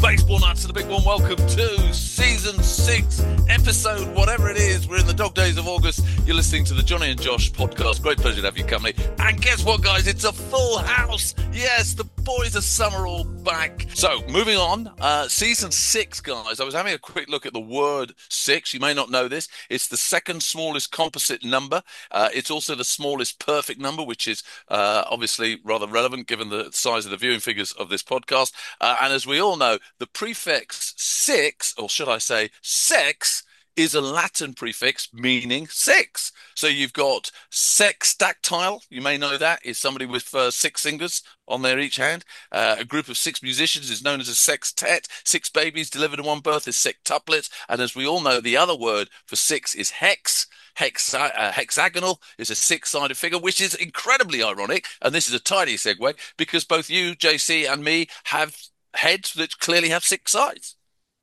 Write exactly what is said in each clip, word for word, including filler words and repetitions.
Baseball nuts and the big one. Welcome to season six, episode whatever it is. We're in the dog days of August. You're listening to the Johnny and Josh podcast. Great pleasure to have you company. And guess what, guys? It's a full house. Yes, the boys of summer all back. So moving on, uh, season six, guys. I was having a quick look at the word six. You may not know this. It's the second smallest composite number. Uh, it's also the smallest perfect number, which is uh, obviously rather relevant given the size of the viewing figures of this podcast. Uh, and as we all know, the prefix six, or should I say sex, is a Latin prefix meaning six. So you've got sextactile, you may know that, is somebody with uh, six fingers on their each hand. Uh, a group of six musicians is known as a sextet. Six babies delivered in one birth is sextuplets. And as we all know, the other word for six is hex. Hexa, uh, hexagonal is a six-sided figure, which is incredibly ironic. And this is a tidy segue because both you, J C, and me have heads that clearly have six sides.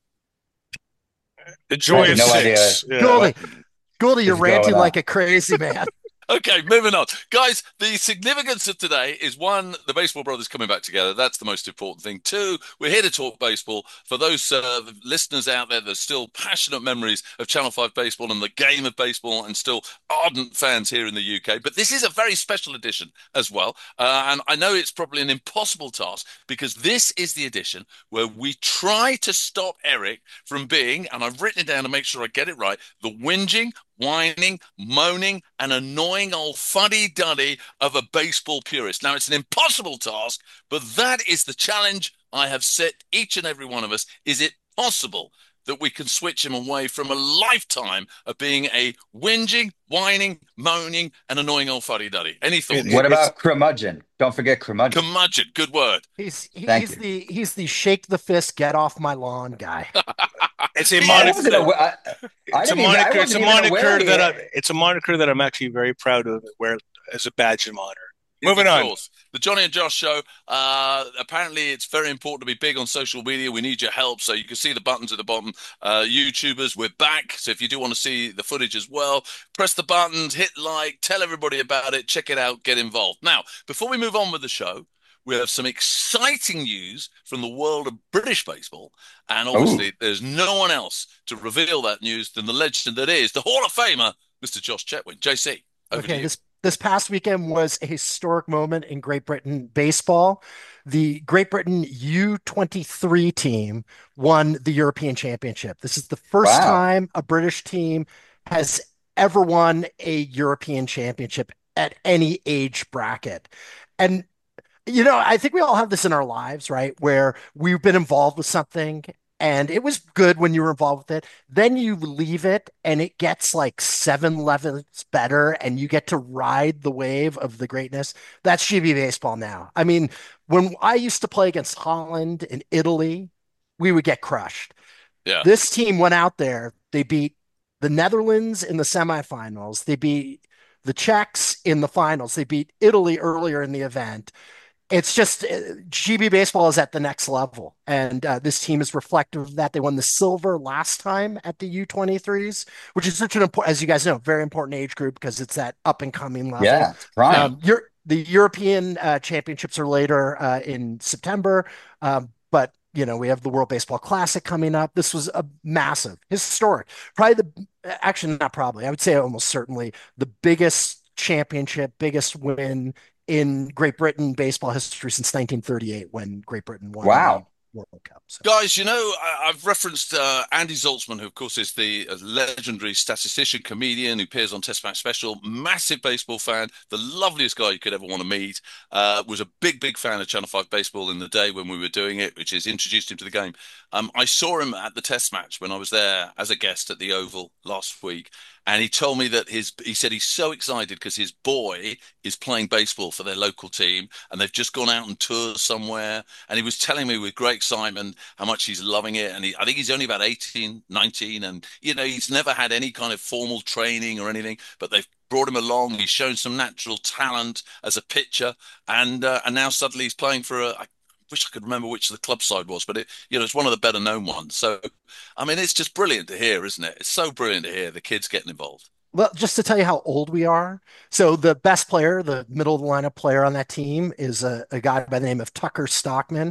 The joy of no six. idea. Yeah. Goldie, Goldie, you're What's going ranting on? like a crazy man. Okay, moving on. Guys, the significance of today is one, the Baseball Brothers coming back together. That's the most important thing. Two, we're here to talk baseball. For those uh, listeners out there that are still passionate memories of Channel five baseball and the game of baseball and still ardent fans here in the U K. But this is a very special edition as well. Uh, and I know it's probably an impossible task because this is the edition where we try to stop Eric from being, and I've written it down to make sure I get it right, the whinging, whining, moaning, and annoying old fuddy-duddy of a baseball purist. Now, it's an impossible task, but that is the challenge I have set each and every one of us. Is it possible that we can switch him away from a lifetime of being a whinging, whining, moaning, and annoying old fuddy-duddy? Any thoughts? What about curmudgeon? Don't forget curmudgeon. Curmudgeon, good word. He's he, Thank he's you. the he's the shake the fist, get off my lawn guy. It's a Yeah, I moniker. wasn't aware, I, I It's a didn't even- I moniker. It's a wasn't even aware moniker he that had- I, it's a moniker that I'm actually very proud of. Wear as a badge of honor. Moving Of on. course. The Johnny and Josh show. Uh, apparently, it's very important to be big on social media. We need your help. So you can see the buttons at the bottom. Uh, YouTubers, we're back. So if you do want to see the footage as well, press the buttons, hit like, tell everybody about it, check it out, get involved. Now, before we move on with the show, we have some exciting news from the world of British baseball. And obviously, there's no one else to reveal that news than the legend that is the Hall of Famer, Mister Josh Chetwynd. J C, over to Okay, you. this this past weekend was a historic moment in Great Britain baseball. The Great Britain U twenty-three team won the European Championship. This is the first Wow. time a British team has ever won a European Championship at any age bracket. And you know, I think we all have this in our lives, right? Where we've been involved with something and it was good when you were involved with it. Then you leave it and it gets like seven levels better and you get to ride the wave of the greatness. That's G B baseball now. I mean, when I used to play against Holland and Italy, we would get crushed. Yeah. This team went out there, they beat the Netherlands in the semifinals, they beat the Czechs in the finals, they beat Italy earlier in the event. It's just uh, G B baseball is at the next level, and uh, this team is reflective of that. They won the silver last time at the U twenty-threes, which is such an important, as you guys know, very important age group because it's that up and coming level. Yeah, it's prime. Um, you're, the European uh, championships are later uh, in September, um, but you know we have the World Baseball Classic coming up. This was a massive, historic, probably the actually not probably, I would say almost certainly the biggest championship, biggest win in Great Britain baseball history since nineteen thirty-eight when Great Britain won Wow. the World Cup. So. Guys, you know, I, I've referenced uh, Andy Zoltzman, who, of course, is the uh, legendary statistician, comedian who appears on Test Match Special, massive baseball fan, the loveliest guy you could ever want to meet, uh, was a big, big fan of Channel five baseball in the day when we were doing it, which has introduced him to the game. Um, I saw him at the Test Match when I was there as a guest at the Oval last week. And he told me that his, he said he's so excited because his boy is playing baseball for their local team and they've just gone out on tour somewhere. And he was telling me with great excitement how much he's loving it. And he, I think he's only about eighteen, nineteen. And, you know, he's never had any kind of formal training or anything, but they've brought him along. He's shown some natural talent as a pitcher. And, uh, and now suddenly he's playing for a, I wish I could remember which the club side was, but it, you know, it's one of the better known ones. So, I mean, it's just brilliant to hear, isn't it? It's so brilliant to hear the kids getting involved. Well, just to tell you how old we are. So the best player, the middle of the lineup player on that team is a, a guy by the name of Tucker Stockman.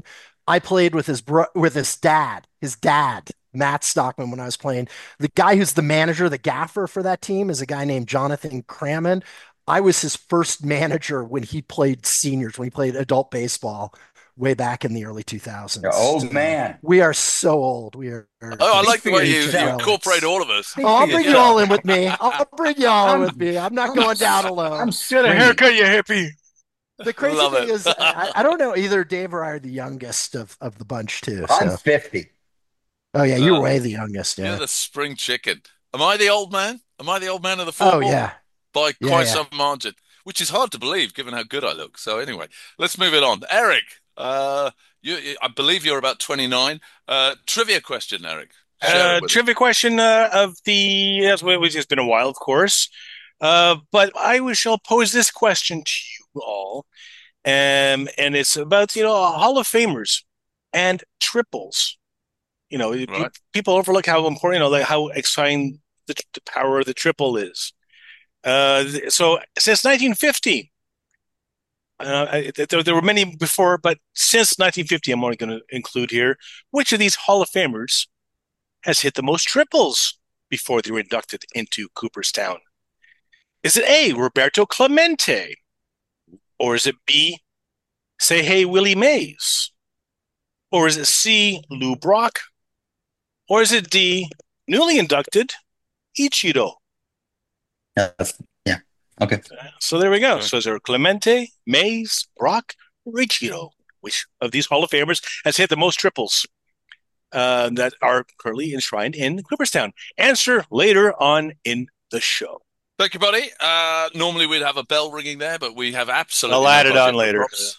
I played with his bro with his dad, his dad, Matt Stockman, when I was playing. The guy who's the manager, the gaffer for that team, is a guy named Jonathan Crammon. I was his first manager when he played seniors, when he played adult baseball way back in the early You're two thousands. old So man. we are so old. We are, Oh, I Speak like for the way you, you yourself. incorporate all of us. Speak Oh, for I'll bring you yourself. all in with me. I'll bring you all in I'm, with me. I'm not I'm, going down I'm alone. Get a sitting. haircut, you hippie. The crazy Love thing it. is, I, I don't know, either Dave or I are the youngest of, of the bunch too. I'm So, fifty. oh yeah, you're Uh, way the youngest. you're Yeah. the spring chicken. Am I the old man? Am I the old man of the Oh four? yeah. By Yeah, quite yeah. some margin, which is hard to believe given how good I look. So anyway, let's move it on. Eric, uh, you, you- I believe you're about twenty-nine. Uh, trivia question, Eric. Share it Uh, with us. trivia question uh, of the, yes, well, it's been a while, of course. Uh, but I shall pose this question to you all. Um, and it's about, you know, Hall of Famers and triples. You know, pe- Right. people overlook how important, you know, like how exciting the, the power of the triple is. Uh, so since nineteen fifty, uh, I, there, there were many before, but since nineteen fifty, I'm only going to include here, which of these Hall of Famers has hit the most triples before they were inducted into Cooperstown? Is it A, Roberto Clemente? Or is it B, say hey Willie Mays? Or is it C, Lou Brock? Or is it D, newly inducted Ichiro? That's, yeah. Okay. So there we go. Okay. So is there Clemente, Mays, Brock, or Ichiro? Which of these Hall of Famers has hit the most triples uh, that are currently enshrined in Cooperstown? Answer later on in the show. Thank you, buddy. Uh, normally we'd have a bell ringing there, but we have absolutely I'll no add it budget on for later. props.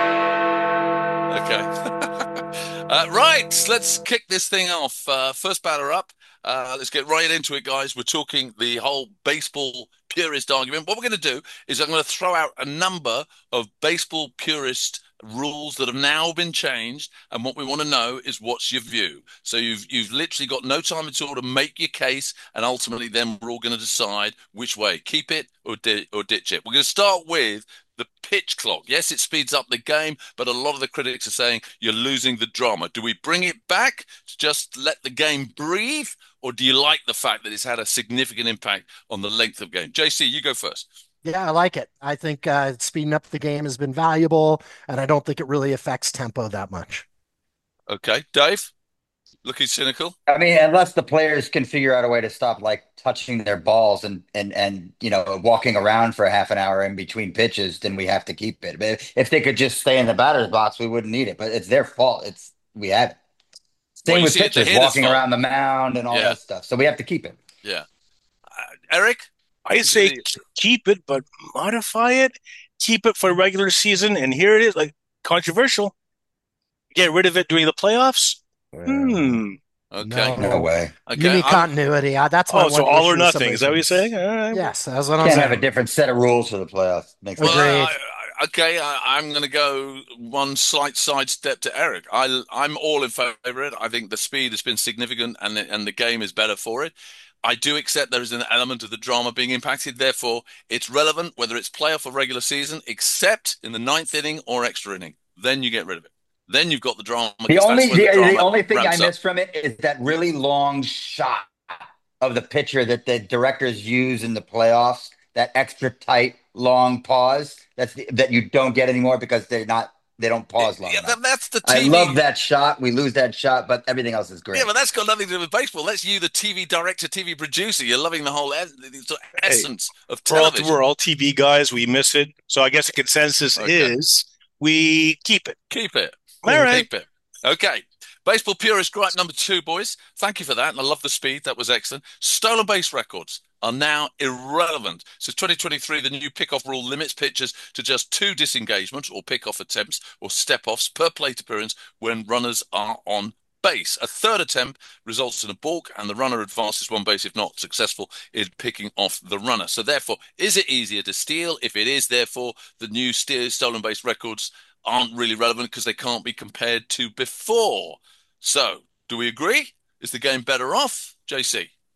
Okay. uh, right, let's kick this thing off. Uh, first batter up. Uh, let's get right into it, guys. We're talking the whole baseball purist argument. What we're going to do is I'm going to throw out a number of baseball purist rules that have now been changed, and what we want to know is what's your view. So you've you've literally got no time at all to make your case, and ultimately then we're all going to decide which way, keep it or di or ditch it. We're going to start with the pitch clock. Yes, it speeds up the game, but a lot of the critics are saying you're losing the drama. Do we bring it back to just let the game breathe, or do you like the fact that it's had a significant impact on the length of game? J C, you go first. Yeah, I like it. I think uh, speeding up the game has been valuable, and I don't think it really affects tempo that much. Okay, Dave, looking cynical. I mean, unless the players can figure out a way to stop like touching their balls and and and you know walking around for half an hour in between pitches, then we have to keep it. But if, if they could just stay in the batter's box, we wouldn't need it. But it's their fault. It's we have it. Well, Same you with see, it's the pitchers hitter's walking fault. around the mound and all Yeah, that stuff. So we have to keep it. yeah. Uh, Eric, I is it say the keep it, but modify it. Keep it for regular season, and here it is, like controversial. Get rid of it during the playoffs. Yeah. Hmm. okay? No No, way. you Okay, need I'm continuity. Uh, that's my Oh, so one all or issue with some of nothing. Is these that what you're ones. saying? All right. Yes, that's what I'm Can't have a saying. different set of rules for the playoffs. Makes no Well, sense. Agreed. I, I, okay, I, I'm going to go one slight sidestep to Eric. I, I'm all in favor of it. I think the speed has been significant, and the, and the game is better for it. I do accept there is an element of the drama being impacted. Therefore, it's relevant whether it's playoff or regular season, except in the ninth inning or extra inning. Then you get rid of it. Then you've got the drama The because that's only when the, the the drama only thing I ramps up. miss from it is that really long shot of the pitcher that the directors use in the playoffs. That extra tight long pause. That's the, that you don't get anymore because they're not they don't pause long Yeah, enough. that, that's the I T V. love that shot. We lose that shot, but everything else is Yeah, great. but that's got nothing to do with baseball. That's you, the T V director, T V producer. You're loving the whole es- the sort of Hey, essence of we're all television. we're all T V guys. We miss it. So I guess the consensus Okay, is we keep it. keep it. All Agreed. right. Keep it. Okay. Baseball purist gripe number two, boys. Thank you for that. And I love the speed. That was excellent. Stolen base records are now irrelevant. So twenty twenty-three, the new pickoff rule limits pitchers to just two disengagements or pickoff attempts or step-offs per plate appearance when runners are on base. A third attempt results in a balk, and the runner advances one base if not successful in picking off the runner. So therefore, is it easier to steal? If it is, therefore, the new steal, stolen base records aren't really relevant because they can't be compared to before. So, do we agree? Is the game better off, J C?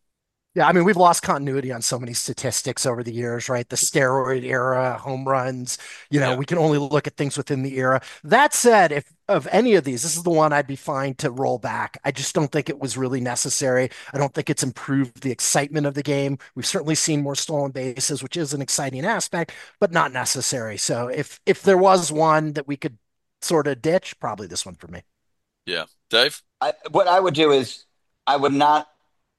Yeah, I mean, we've lost continuity on so many statistics over the years, right? The steroid era, home runs, you know, Yeah. we can only look at things within the era. That said, if of any of these, this is the one I'd be fine to roll back. I just don't think it was really necessary. I don't think it's improved the excitement of the game. We've certainly seen more stolen bases, which is an exciting aspect, but not necessary. So if if there was one that we could sort of ditch, probably this one for me. Yeah. Dave? I, what I would do is I would not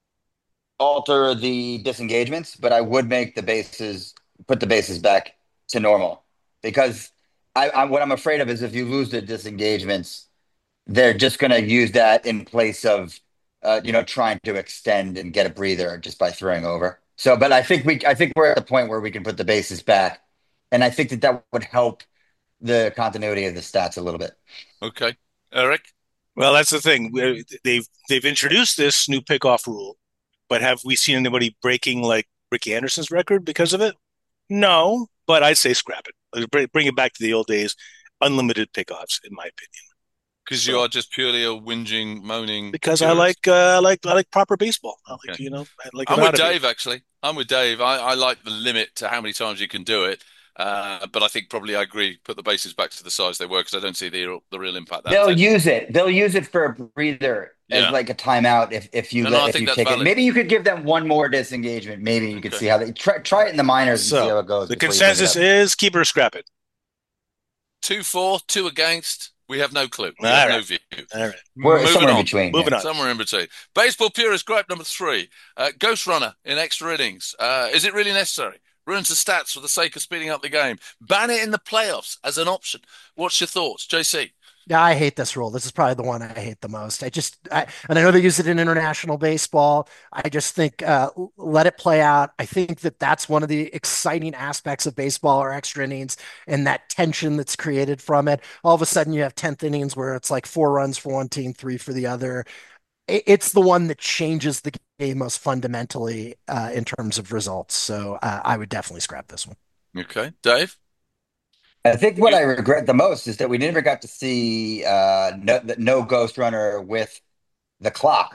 alter the disengagements, but I would make the bases put the bases back to normal because I, I what I'm afraid of is if you lose the disengagements, they're just going to use that in place of uh, you know trying to extend and get a breather just by throwing over. So, but I think we I think we're at the point where we can put the bases back, and I think that that would help the continuity of the stats a little bit. Okay. Eric? Well, that's the thing. We're- They've they've introduced this new pickoff rule, but have we seen anybody breaking like Ricky Anderson's record because of it? No, but I'd say scrap it. Like, Bring bring it back to the old days, unlimited pickoffs, in my opinion. Because you So are just purely a whinging, moaning because I purist. like uh, I like I like proper baseball. I like Okay. you know I like it I'm with out of you. Dave, actually. I'm with Dave. I, I like the limit to how many times you can do it. Uh, but I think probably I agree. Put the bases back to the size they were because I don't see the the real impact that They'll has any. use it. They'll use it for a breather as Yeah, like a timeout if if you and I let if think you that's take it. valid. Maybe you could give them one more disengagement. Maybe you could Okay. see how they try try it in the minors and see So how it goes the before you bring it consensus up. is keep it or scrap it. Two for, two against. We have no clue. We have All no right, view. all right. We're Moving somewhere in on. between. Moving Yeah. on. Somewhere in between. Baseball purist gripe number three. Uh, Ghost Runner in extra innings. Uh, is it really necessary? Ruins the stats for the sake of speeding up the game. Ban it in the playoffs as an option. What's your thoughts, J C? Yeah, I hate this rule. This is probably the one I hate the most. I just, I, and I know they use it in international baseball. I just think uh, let it play out. I think that that's one of the exciting aspects of baseball or extra innings and that tension that's created from it. All of a sudden, you have tenth innings where it's like four runs for one team, three for the other. It's the one that changes the game most fundamentally uh, in terms of results. So uh, I would definitely scrap this one. Okay. Dave? I think what You, I regret the most is that we never got to see uh, no, no Ghost Runner with the clock.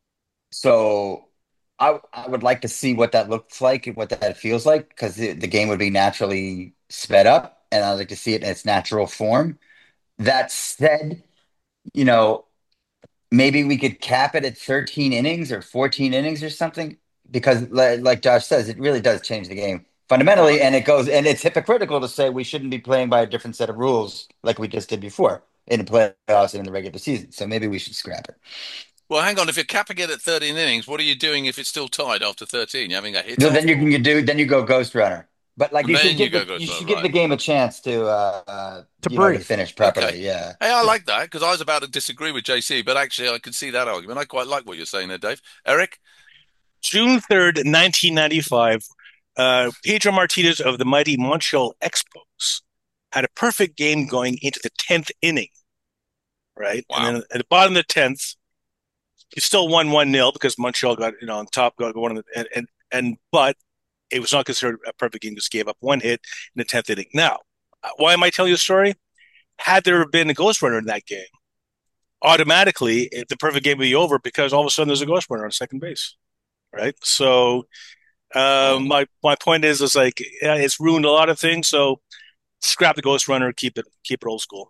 So I I would like to see what that looks like and what that feels like because the, the game would be naturally sped up, and I'd like to see it in its natural form. That said, you know, maybe we could cap it at thirteen innings or fourteen innings or something because li- like Josh says, it really does change the game fundamentally, right. and it goes and it's hypocritical to say we shouldn't be playing by a different set of rules like we just did before in the playoffs and in the regular season. So maybe we should scrap it. Well, hang on. If you're capping it at thirteen innings, what are you doing if it's still tied after thirteen? You're having a hit No, off, then you or can do then you go Ghost Runner. But like and you should then you give go the go you slow, should give right? the game a chance to uh, uh To you know to breathe. finish Okay. properly. Yeah. Hey, I Yeah. like that because I was about to disagree with J C, but actually I could see that argument. I quite like what you're saying there, Dave. Eric? June third, nineteen ninety five. Uh, Pedro Martinez of the mighty Montreal Expos had a perfect game going into the tenth inning, right? And then Wow. at the bottom of the tenth, he still won one nil because Montreal got you know on top, got one of the and and, and but it was not considered a perfect game. Just gave up one hit in the tenth inning. Now, uh, why am I telling you a story? Had there been a ghost runner in that game, automatically the perfect game would be over because all of a sudden there's a ghost runner on second base, right? So um, Oh, my my point is, is like yeah, it's ruined a lot of things. So scrap the ghost runner, keep it keep it old school.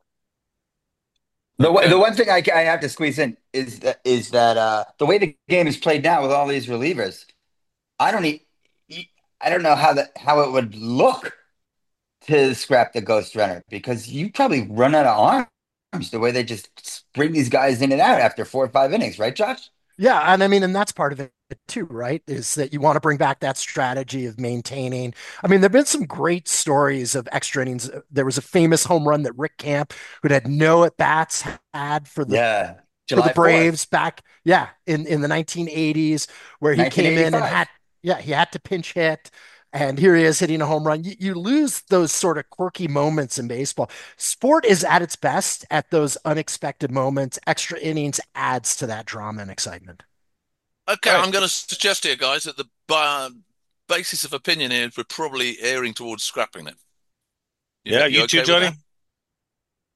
The one- the okay. one thing I, I have to squeeze in is that is that uh the way the game is played now with all these relievers, I don't e- e- I don't know how that how it would look to scrap the Ghost Runner because you probably run out of arms the way they just bring these guys in and out after four or five innings, right, Josh? Yeah, and I mean, and that's part of it too, right? Is that you want to bring back that strategy of maintaining. I mean, there've been some great stories of extra innings. There was a famous home run that Rick Camp, who had no at bats, had for the Yeah, for the July fourth, Braves back, yeah, in in the nineteen eighties, where he came in and nineteen eighty-five. had, yeah, he had to pinch hit. And here he is hitting a home run. You, you lose those sort of quirky moments in baseball. Sport is at its best at those unexpected moments. Extra innings adds to that drama and excitement. Okay, All right, I'm going to suggest here, guys, that the uh, basis of opinion here is we're probably erring towards scrapping it. You, yeah, you you too, okay with Johnny. that?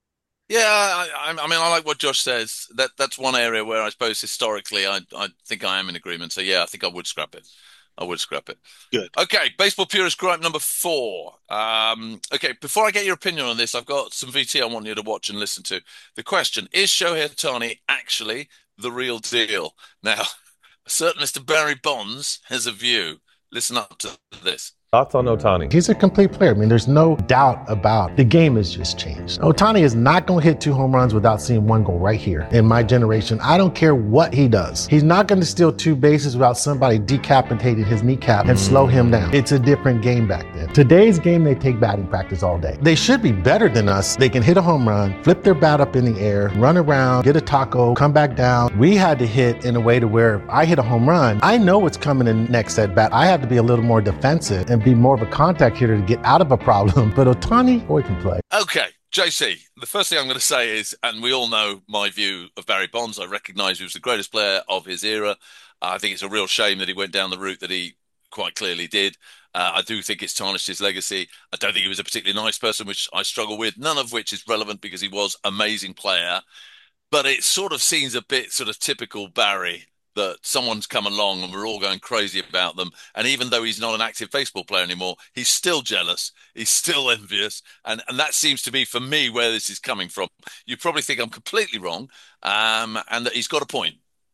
Yeah, I, I, I mean, I like what Josh says. That that's one area where I suppose historically, I I think I am in agreement. So yeah, I think I would scrap it. I would scrap it. Good. Okay, baseball purist gripe number four. Um, okay, before I get your opinion on this, I've got some V T I want you to watch and listen to. The question is: Shohei Ohtani actually the real deal? Now, a certain Mister Barry Bonds has a view. Listen up to this. Thoughts on Ohtani? He's a complete player. I mean, there's no doubt about it. The game has just changed. Ohtani is not going to hit two home runs without seeing one go right here. In my generation, I don't care what he does. He's not going to steal two bases without somebody decapitating his kneecap and slow him down. It's a different game back then. Today's game, they take batting practice all day. They should be better than us. They can hit a home run, flip their bat up in the air, run around, get a taco, come back down. We had to hit in a way to where if I hit a home run, I know what's coming in next at bat. I have to be a little more defensive and be more of a contact hitter to get out of a problem. But Ohtani, boy, can play. Okay, J C, the first thing I'm going to say is, and we all know my view of Barry Bonds, I recognize he was the greatest player of his era. Uh, I think it's a real shame that he went down the route that he quite clearly did. Uh, I do think it's tarnished his legacy. I don't think he was a particularly nice person, which I struggle with, none of which is relevant because he was an amazing player. But it sort of seems a bit sort of typical Barry that someone's come along and we're all going crazy about them. And even though he's not an active baseball player anymore, he's still jealous. He's still envious. And, and that seems to be, for me, where this is coming from. You probably think I'm completely wrong, um, and that he's got a point.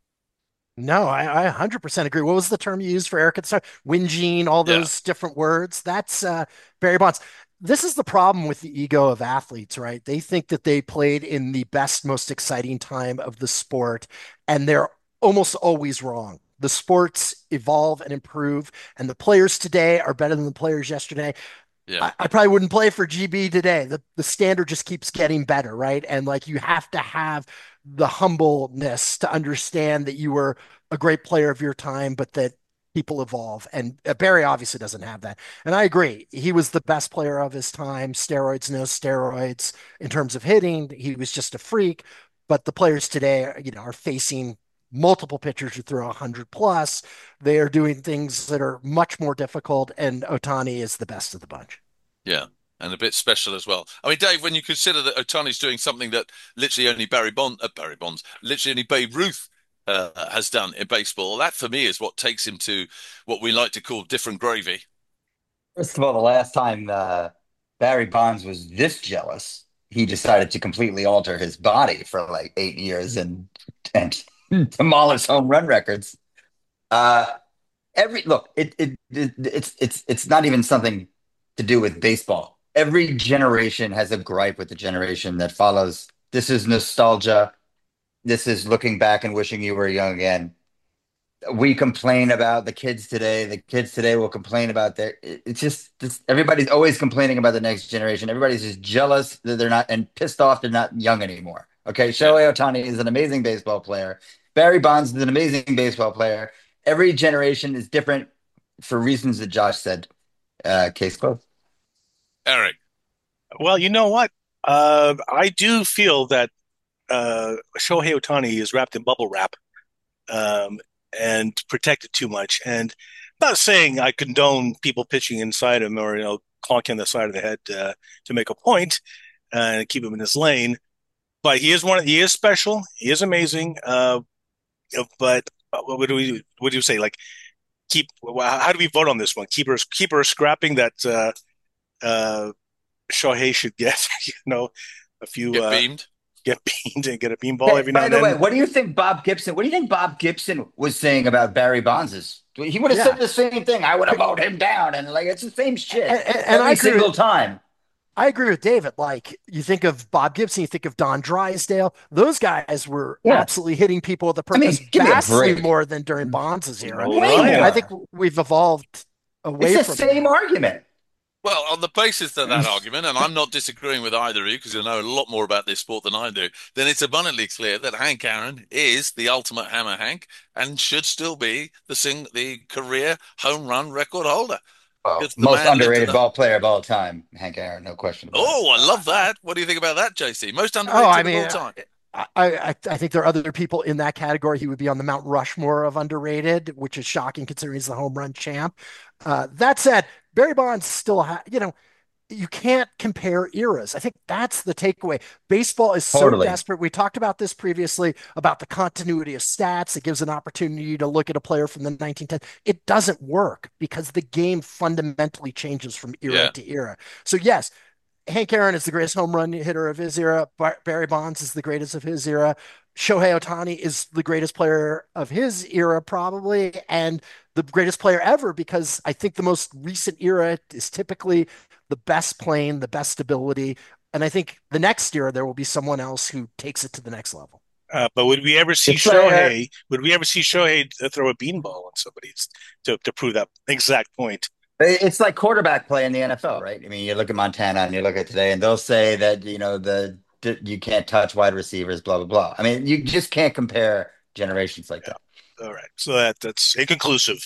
No, I, I one hundred percent agree. What was the term you used for Eric at the start? Whinging, all Yeah. those different words. That's uh, Barry Bonds. This is the problem with the ego of athletes, right? They think that they played in the best, most exciting time of the sport, and they're almost always wrong. The sports evolve and improve, and the players today are better than the players yesterday. Yeah. I, I probably wouldn't play for G B today. The the standard just keeps getting better, right? And like you have to have the humbleness to understand that you were a great player of your time, but that people evolve. And uh, Barry obviously doesn't have that. And I agree. He was the best player of his time. Steroids, no steroids. In terms of hitting, he was just a freak. But the players today, you know, are facing multiple pitchers who throw one hundred plus. They are doing things that are much more difficult, and Ohtani is the best of the bunch. Yeah. And a bit special as well. I mean, Dave, when you consider that Otani's doing something that literally only Barry Bond, uh, Barry Bonds, literally only Babe Ruth uh, has done in baseball, that for me is what takes him to what we like to call different gravy. First of all, the last time uh, Barry Bonds was this jealous, he decided to completely alter his body for like eight years and and demolish home run records. Uh, every look, it, it it it's it's it's not even something to do with baseball. Every generation has a gripe with the generation that follows. This is nostalgia. This is looking back and wishing you were young again. We complain about the kids today. The kids today will complain about their. It's just it's, everybody's always complaining about the next generation. Everybody's just jealous that they're not and pissed off they're not young anymore. Okay, Shohei Ohtani is an amazing baseball player. Barry Bonds is an amazing baseball player. Every generation is different for reasons that Josh said. Uh, case closed. Eric. Well, you know what? Uh, I do feel that uh, Shohei Ohtani is wrapped in bubble wrap um, and protected too much. And I'm not saying I condone people pitching inside him or, you know, clonking on the side of the head uh, to make a point uh, and keep him in his lane. But he is one. He is special. He is amazing. Uh, but what do we? What do you say? Like, keep. How do we vote on this one? Keep her, keep her scrapping that. Uh, uh, Shohei should get, you know, a few Get uh, beamed. get beamed and get a beanball Hey, every now by and the then. way, what do you think Bob Gibson? What do you think Bob Gibson was saying about Barry Bonds? He would have Yeah. said the same thing. I would have voted him down, and like it's the same shit And, and, and every I agree single with, time. I agree with David. Like you think of Bob Gibson, you think of Don Drysdale. Those guys were Yeah. absolutely hitting people with a I mean, purpose give me a vastly break. more than during Bonds' era. No, Way Ryan. more. I think we've evolved away It's the from same that. argument. Well, on the basis of that argument, and I'm not disagreeing with either of you because you know a lot more about this sport than I do, then it's abundantly clear that Hank Aaron is the ultimate hammer Hank and should still be the sing the career home run record holder. Well, Because the most man lived underrated to the- ball player of all time, Hank Aaron, no question about it. Oh, I love that. What do you think about that, J C? Most Oh, underrated I of mean, all time. I, I, I think there are other people in that category. He would be on the Mount Rushmore of underrated, which is shocking considering he's the home run champ. Uh, that said, Barry Bonds still, ha you know, you can't compare eras. I think that's the takeaway. Baseball is so Totally. desperate. We talked about this previously about the continuity of stats. It gives an opportunity to look at a player from the nineteen tens. It doesn't work because the game fundamentally changes from era Yeah. to era. So, yes, Hank Aaron is the greatest home run hitter of his era. Barry Bonds is the greatest of his era. Shohei Ohtani is the greatest player of his era, probably, and the greatest player ever because I think the most recent era is typically the best playing, the best stability. And I think the next era, there will be someone else who takes it to the next level. Uh, but would we ever see It's like, Shohei? Would we ever see Shohei throw a beanball on somebody to, to prove that exact point? It's like quarterback play in the N F L, right? I mean, you look at Montana and you look at today, and they'll say that, you know, the you can't touch wide receivers, blah, blah, blah. I mean, you just can't compare generations like that. All right. So that that's inconclusive.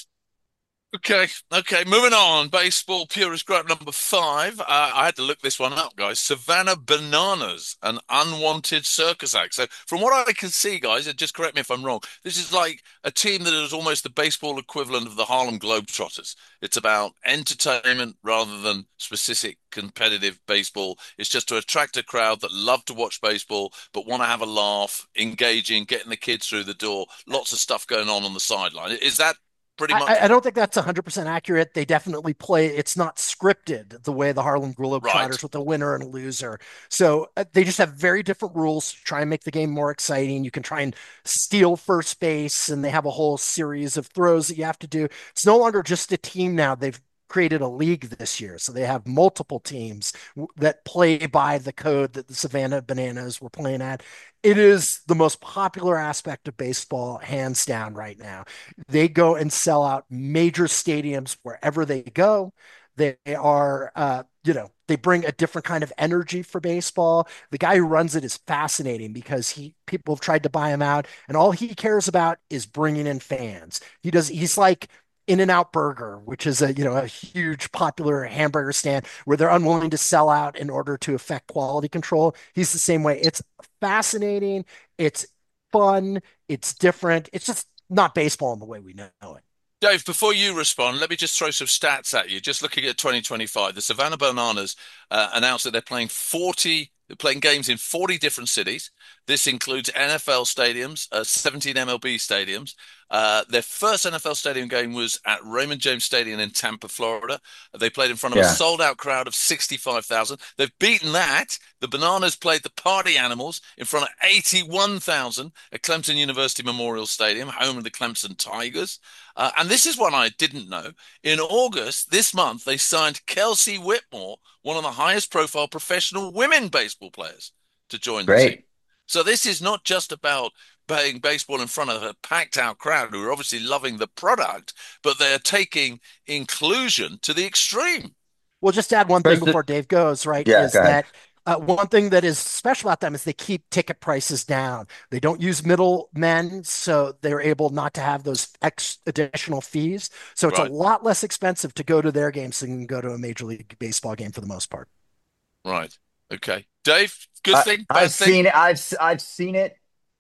Okay, okay, moving on. Baseball purist gripe number five. Uh, I had to look this one up, guys. Savannah Bananas, an unwanted circus act. So, from what I can see, guys, and just correct me if I'm wrong, this is like a team that is almost the baseball equivalent of the Harlem Globetrotters. It's about entertainment rather than specific competitive baseball. It's just to attract a crowd that love to watch baseball, but want to have a laugh, engaging, getting the kids through the door. Lots of stuff going on on the sideline. Is that pretty much? I, I don't think that's one hundred percent accurate. They definitely play, it's not scripted the way the Harlem Right. Globetrotters with a winner and a loser. So uh, they just have very different rules to try and make the game more exciting. You can try and steal first base, and they have a whole series of throws that you have to do. It's no longer just a team now. They've created a league this year. So they have multiple teams that play by the code that the Savannah Bananas were playing at. It is the most popular aspect of baseball, hands down, right now. They go and sell out major stadiums wherever they go. They are, uh, you know, they bring a different kind of energy for baseball. The guy who runs it is fascinating because he people have tried to buy him out, and all he cares about is bringing in fans. He does. He's like In-N-Out Burger, which is a you know a huge popular hamburger stand where they're unwilling to sell out in order to affect quality control. He's the same way. It's fascinating. It's fun. It's different. It's just not baseball in the way we know it. Dave, before you respond, let me just throw some stats at you. Just looking at twenty twenty-five, the Savannah Bananas uh, announced that they're playing forty, they're playing games in forty different cities. This includes N F L stadiums, uh, seventeen M L B stadiums. Uh, their first N F L stadium game was at Raymond James Stadium in Tampa, Florida. They played in front of a Yeah. sold-out crowd of sixty-five thousand. They've beaten that. The Bananas played the Party Animals in front of eighty-one thousand at Clemson University Memorial Stadium, home of the Clemson Tigers. Uh, and this is one I didn't know. In August, this month, they signed Kelsey Whitmore, one of the highest profile professional women baseball players, to join the team. Great. So this is not just about playing baseball in front of a packed out crowd who are obviously loving the product, but they're taking inclusion to the extreme. We'll just add one thing First, before Dave goes, right? yeah, Is go ahead. that uh, one thing that is special about them is they keep ticket prices down. They don't use middlemen, so they're able not to have those ex additional fees. So it's a Right, lot less expensive to go to their games than go to a Major League Baseball game for the most part. right. Okay. Dave, good I, thing, I've bad thing? seen it. I've I've seen it.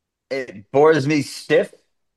It bores me stiff.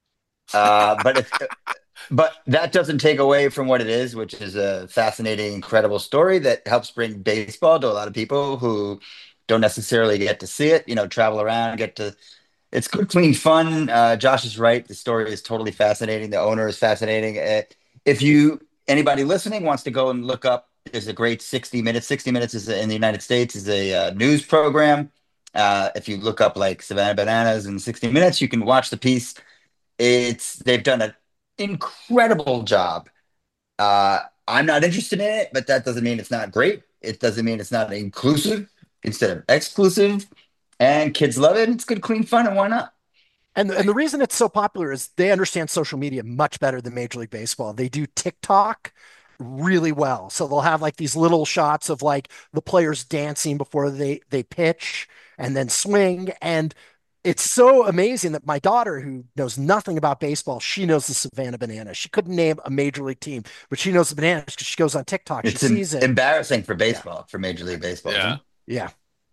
Uh, but it's but that doesn't take away from what it is, which is a fascinating, incredible story that helps bring baseball to a lot of people who don't necessarily get to see it. You know, travel around, get to. It's good, clean fun. Uh, Josh is right. The story is totally fascinating. The owner is fascinating. Uh, if you anybody listening wants to go and look up, there's a great sixty minutes. sixty minutes is a, in the United States is a uh, news program. Uh, if you look up like Savannah Bananas in sixty minutes, you can watch the piece. It's they've done an incredible job. Uh, I'm not interested in it, but that doesn't mean it's not great. It doesn't mean it's not inclusive instead of exclusive. And kids love it. It's good, clean fun, and why not? And and the reason it's so popular is they understand social media much better than Major League Baseball. They do TikTok really well. So they'll have like these little shots of like the players dancing before they they pitch and then swing. And it's so amazing that my daughter, who knows nothing about baseball, she knows the Savannah Bananas. She couldn't name a major league team, but she knows the Bananas because she goes on TikTok. She It's em- sees it. embarrassing for Yeah, baseball, for Major League Baseball, isn't Yeah. it? yeah.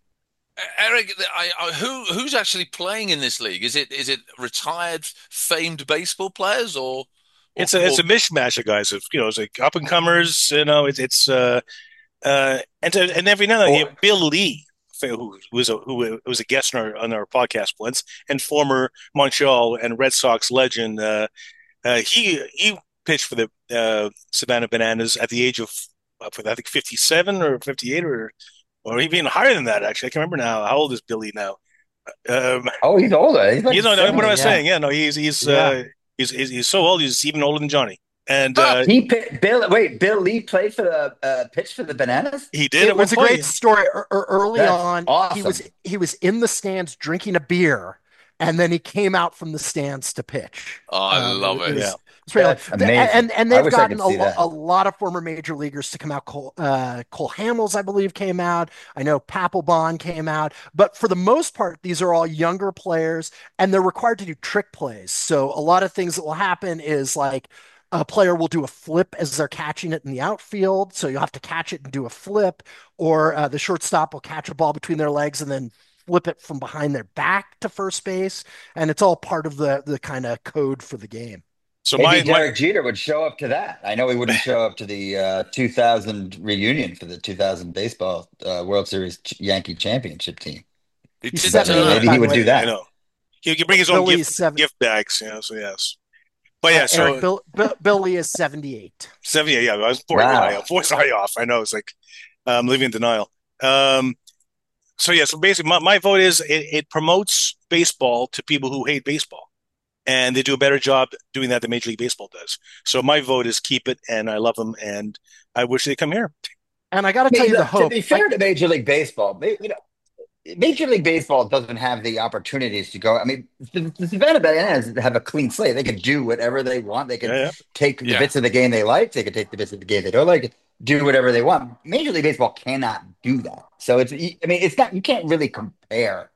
Eric, I, I, who who's actually playing in this league? Is it is it retired famed baseball players or or, It's a it's or a mishmash of guys of you know it's like up and comers. You know it's it's uh Uh, and to, and every now and then, Or Bill Lee, who, who was a who was a guest on our on our podcast once, and former Montreal and Red Sox legend, uh, uh, he he pitched for the uh, Savannah Bananas at the age of uh, I think fifty-seven or fifty-eight or or even higher than that. Actually, I can't remember now. How old is Billy now? Um, oh, he's older. He's like you know what am I seventy. Yeah. saying? Yeah, no, he's he's Yeah. uh, he's, he's he's so old. He's even older than Johnny, and Ah, uh, He pi- Bill. Wait, Bill Lee played for the uh, pitch for the Bananas. he did It at one was a point. great story. E- e- Early That's on, he was awesome. he was in the stands drinking a beer, and then he came out from the stands to pitch. I Um, love it, it it. Yeah. was it's really That's the- amazing. and and I they've wish I gotten could a, see lo- a that. lot of former major leaguers to come out. Cole, uh, Cole Hamels, I believe, came out. I know Papelbon came out, but for the most part, these are all younger players, and they're required to do trick plays. So a lot of things that will happen is like a player will do a flip as they're catching it in the outfield. So you'll have to catch it and do a flip, or uh, the shortstop will catch a ball between their legs and then flip it from behind their back to first base. And it's all part of the the kind of code for the game. So Maybe my my Derek Jeter would show up to that. I know he wouldn't show up to the uh, two thousand reunion for the two thousand baseball uh, World Series ch- Yankee championship team, He He's didn't. but may- Uh, maybe seventy-eight, by he the would way. do I that. know he can bring his own Billy gift is seven. gift bags. You know, so yes. But Uh, yeah, Eric, so Bill, Bill, Billy is seventy-eight. seventy. Yeah, I was boy, Wow. I voice high off. I know it's like I'm living in denial. Um, so yeah, so basically, my, my vote is it, it promotes baseball to people who hate baseball, and they do a better job doing that than Major League Baseball does. So my vote is keep it, and I love them, and I wish they come here. And I got to I tell mean, you the look, to hope. be I, fair to Major League Baseball, they, you know, Major League Baseball doesn't have the opportunities to go. I mean, the, the Savannah Bananas have a clean slate. They can do whatever they want. They Yeah, can yeah. take the yeah. bits of the game they like. They can take the bits of the game they don't like. Do whatever they want. Major League Baseball cannot do that. So it's. I mean, it's not. You can't really compare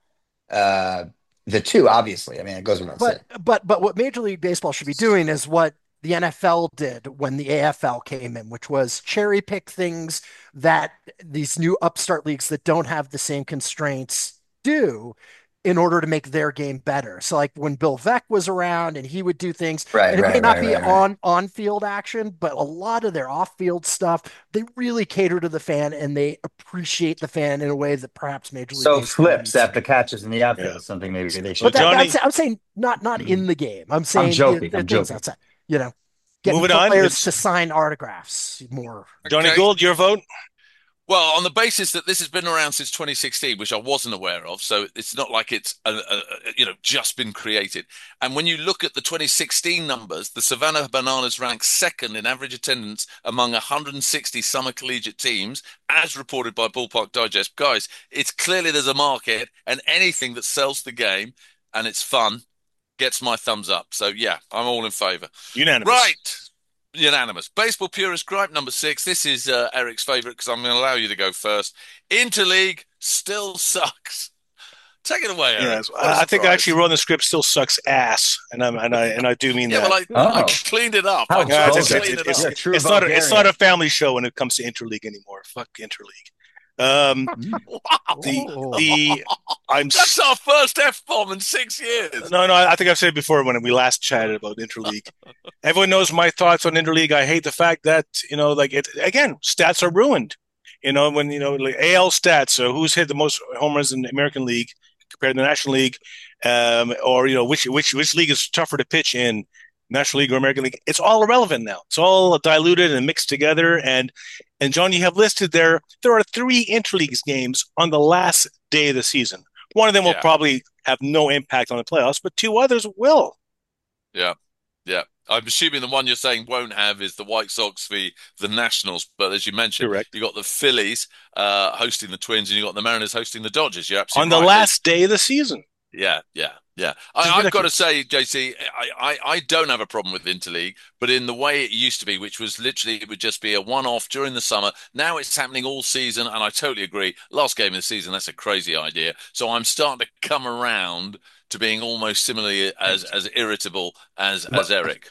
uh, the two. Obviously, I mean, it goes without saying. but but but what Major League Baseball should be doing is what the N F L did when the A F L came in, which was cherry pick things that these new upstart leagues that don't have the same constraints do in order to make their game better. So like when Bill Veeck was around and he would do things, Right, and it may right, not right, be right, right. on on field action, but a lot of their off field stuff, they really cater to the fan and they appreciate the fan in a way that perhaps Major League So Baseball flips needs after to. catches in the outfield Yeah. is something maybe they So should But that, do. but I'm, Johnny, saying, I'm saying not not in the game. I'm I'm saying joking. the, the I'm things joking. outside. You know, getting moving on. players It's to sign autographs more. Johnny Okay. Gould. Your vote. Well, on the basis that this has been around since twenty sixteen, which I wasn't aware of, so it's not like it's uh, uh, you know just been created. And when you look at the twenty sixteen numbers, the Savannah Bananas rank second in average attendance among one hundred sixty summer collegiate teams, as reported by Ballpark Digest. Guys, it's clearly there's a market, and anything that sells the game and it's fun gets my thumbs up. So yeah, I'm all in favor. Unanimous. Right. Unanimous. Baseball purist gripe number six. This is uh, Eric's favorite because I'm going to allow you to go first. Interleague still sucks. Take it away, Eric. Yes, What a I, I think I surprise. actually wrote in the script. Still sucks ass, and I'm and I and I do mean Yeah, that. well, I, I Oh, cleaned it up. how I Yeah, tried it's, to it's, vulgar. clean it's, it it's, You're up. a true it's not a, it's not Bulgarian. a family show when it comes to interleague anymore. Fuck interleague. Um, Mm. Wow. the Oh, the I'm That's our first F-bomb in six years. no no. I think I've said it before when we last chatted about interleague. Everyone knows my thoughts on interleague. I hate the fact that you know, like it again, stats are ruined. You know, when you know like A L stats, so who's hit the most home runs in the American League compared to the National League, um, or you know which which which league is tougher to pitch in, National League or American League. It's all irrelevant now. It's all diluted and mixed together. And and John, you have listed there there are three interleagues games on the last day of the season. One of them will Yeah, probably have no impact on the playoffs, but two others will. yeah, yeah. I'm assuming the one you're saying won't have is the White Sox v the Nationals. But as you mentioned, Correct. you got the Phillies uh, hosting the Twins, and you got the Mariners hosting the Dodgers. You're On absolutely the right. last day of the season. Yeah, yeah, yeah. It's I, I've got to ridiculous. say, J C, I, I, I don't have a problem with Interleague, but in the way it used to be, which was literally it would just be a one-off during the summer. Now it's happening all season, and I totally agree. Last game of the season, that's a crazy idea. So I'm starting to come around to being almost similarly as as irritable as as But Eric.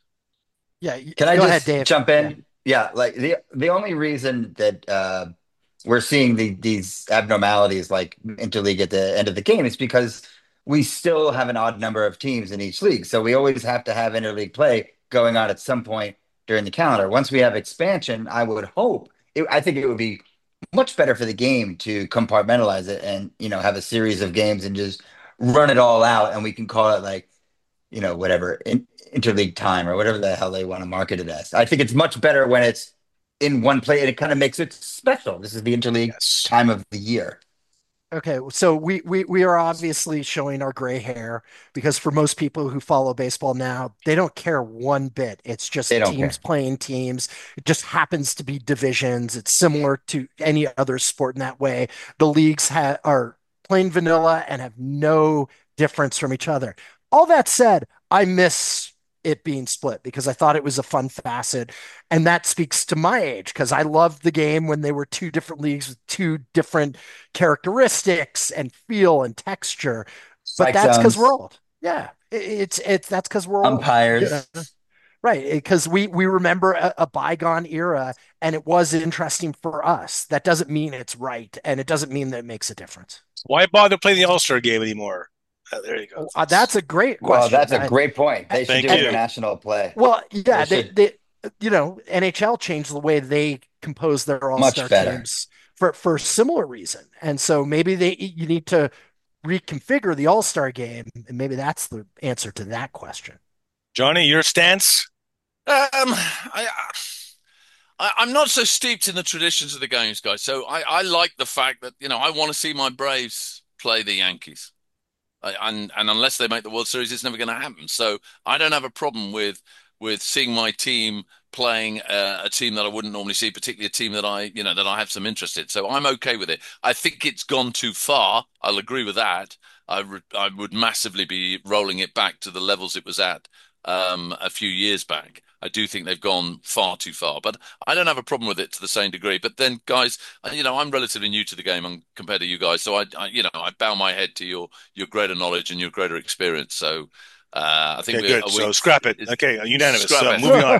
yeah. y- can I Go ahead, just Dave. jump Yeah. in? Yeah, like the the only reason that uh, we're seeing the, these abnormalities like interleague at the end of the game is because we still have an odd number of teams in each league. So we always have to have interleague play going on at some point during the calendar. Once we have expansion, I would hope it, I think it would be much better for the game to compartmentalize it and, you know, have a series of games and just run it all out. And we can call it like, you know, whatever, in, interleague time or whatever the hell they want to market it as. I think it's much better when it's in one place and it kind of makes it special. This is the interleague Yes. time of the year. Okay, so we, we we are obviously showing our gray hair because for most people who follow baseball now, they don't care one bit. It's They just don't teams care. playing teams. It just happens to be divisions. It's similar to any other sport in that way. The leagues ha are plain vanilla and have no difference from each other. All that said, I miss it being split because I thought it was a fun facet. And that speaks to my age because I loved the game when they were two different leagues with two different characteristics and feel and texture. But Strike that's because we're zones, old. Yeah, it's it's that's because we're old. Yeah. umpires. Right, because we we remember a, a bygone era and it was interesting for us. That doesn't mean it's right, and it doesn't mean that it makes a difference. Why bother playing the All Star game anymore? Uh, there you go. Oh, uh, that's a great Well, question. that's a I, great point. They should Thank do you. international play. well, They yeah, they should they you know N H L changed the way they compose their All much Star better. teams for for a similar reason, and so maybe they you need to reconfigure the All Star game, and maybe that's the answer to that question. Johnny, your stance? Um, I, I, I'm not so steeped in the traditions of the games, guys. So I, I like the fact that, you know, I want to see my Braves play the Yankees. I, and and unless they make the World Series, it's never going to happen. So I don't have a problem with with seeing my team playing uh, a team that I wouldn't normally see, particularly a team that I, you know, that I have some interest in. So I'm okay with it. I think it's gone too far. I'll agree with that. I re I would massively be rolling it back to the levels it was at um, a few years back. I do think they've gone far too far, but I don't have a problem with it to the same degree. But then, guys, uh, you know, I'm relatively new to the game and compared to you guys, so I, I, you know, I bow my head to your your greater knowledge and your greater experience. So uh, I think Okay, we're good. a So week. scrap it. It's, Okay, unanimous. scrap So it. moving on.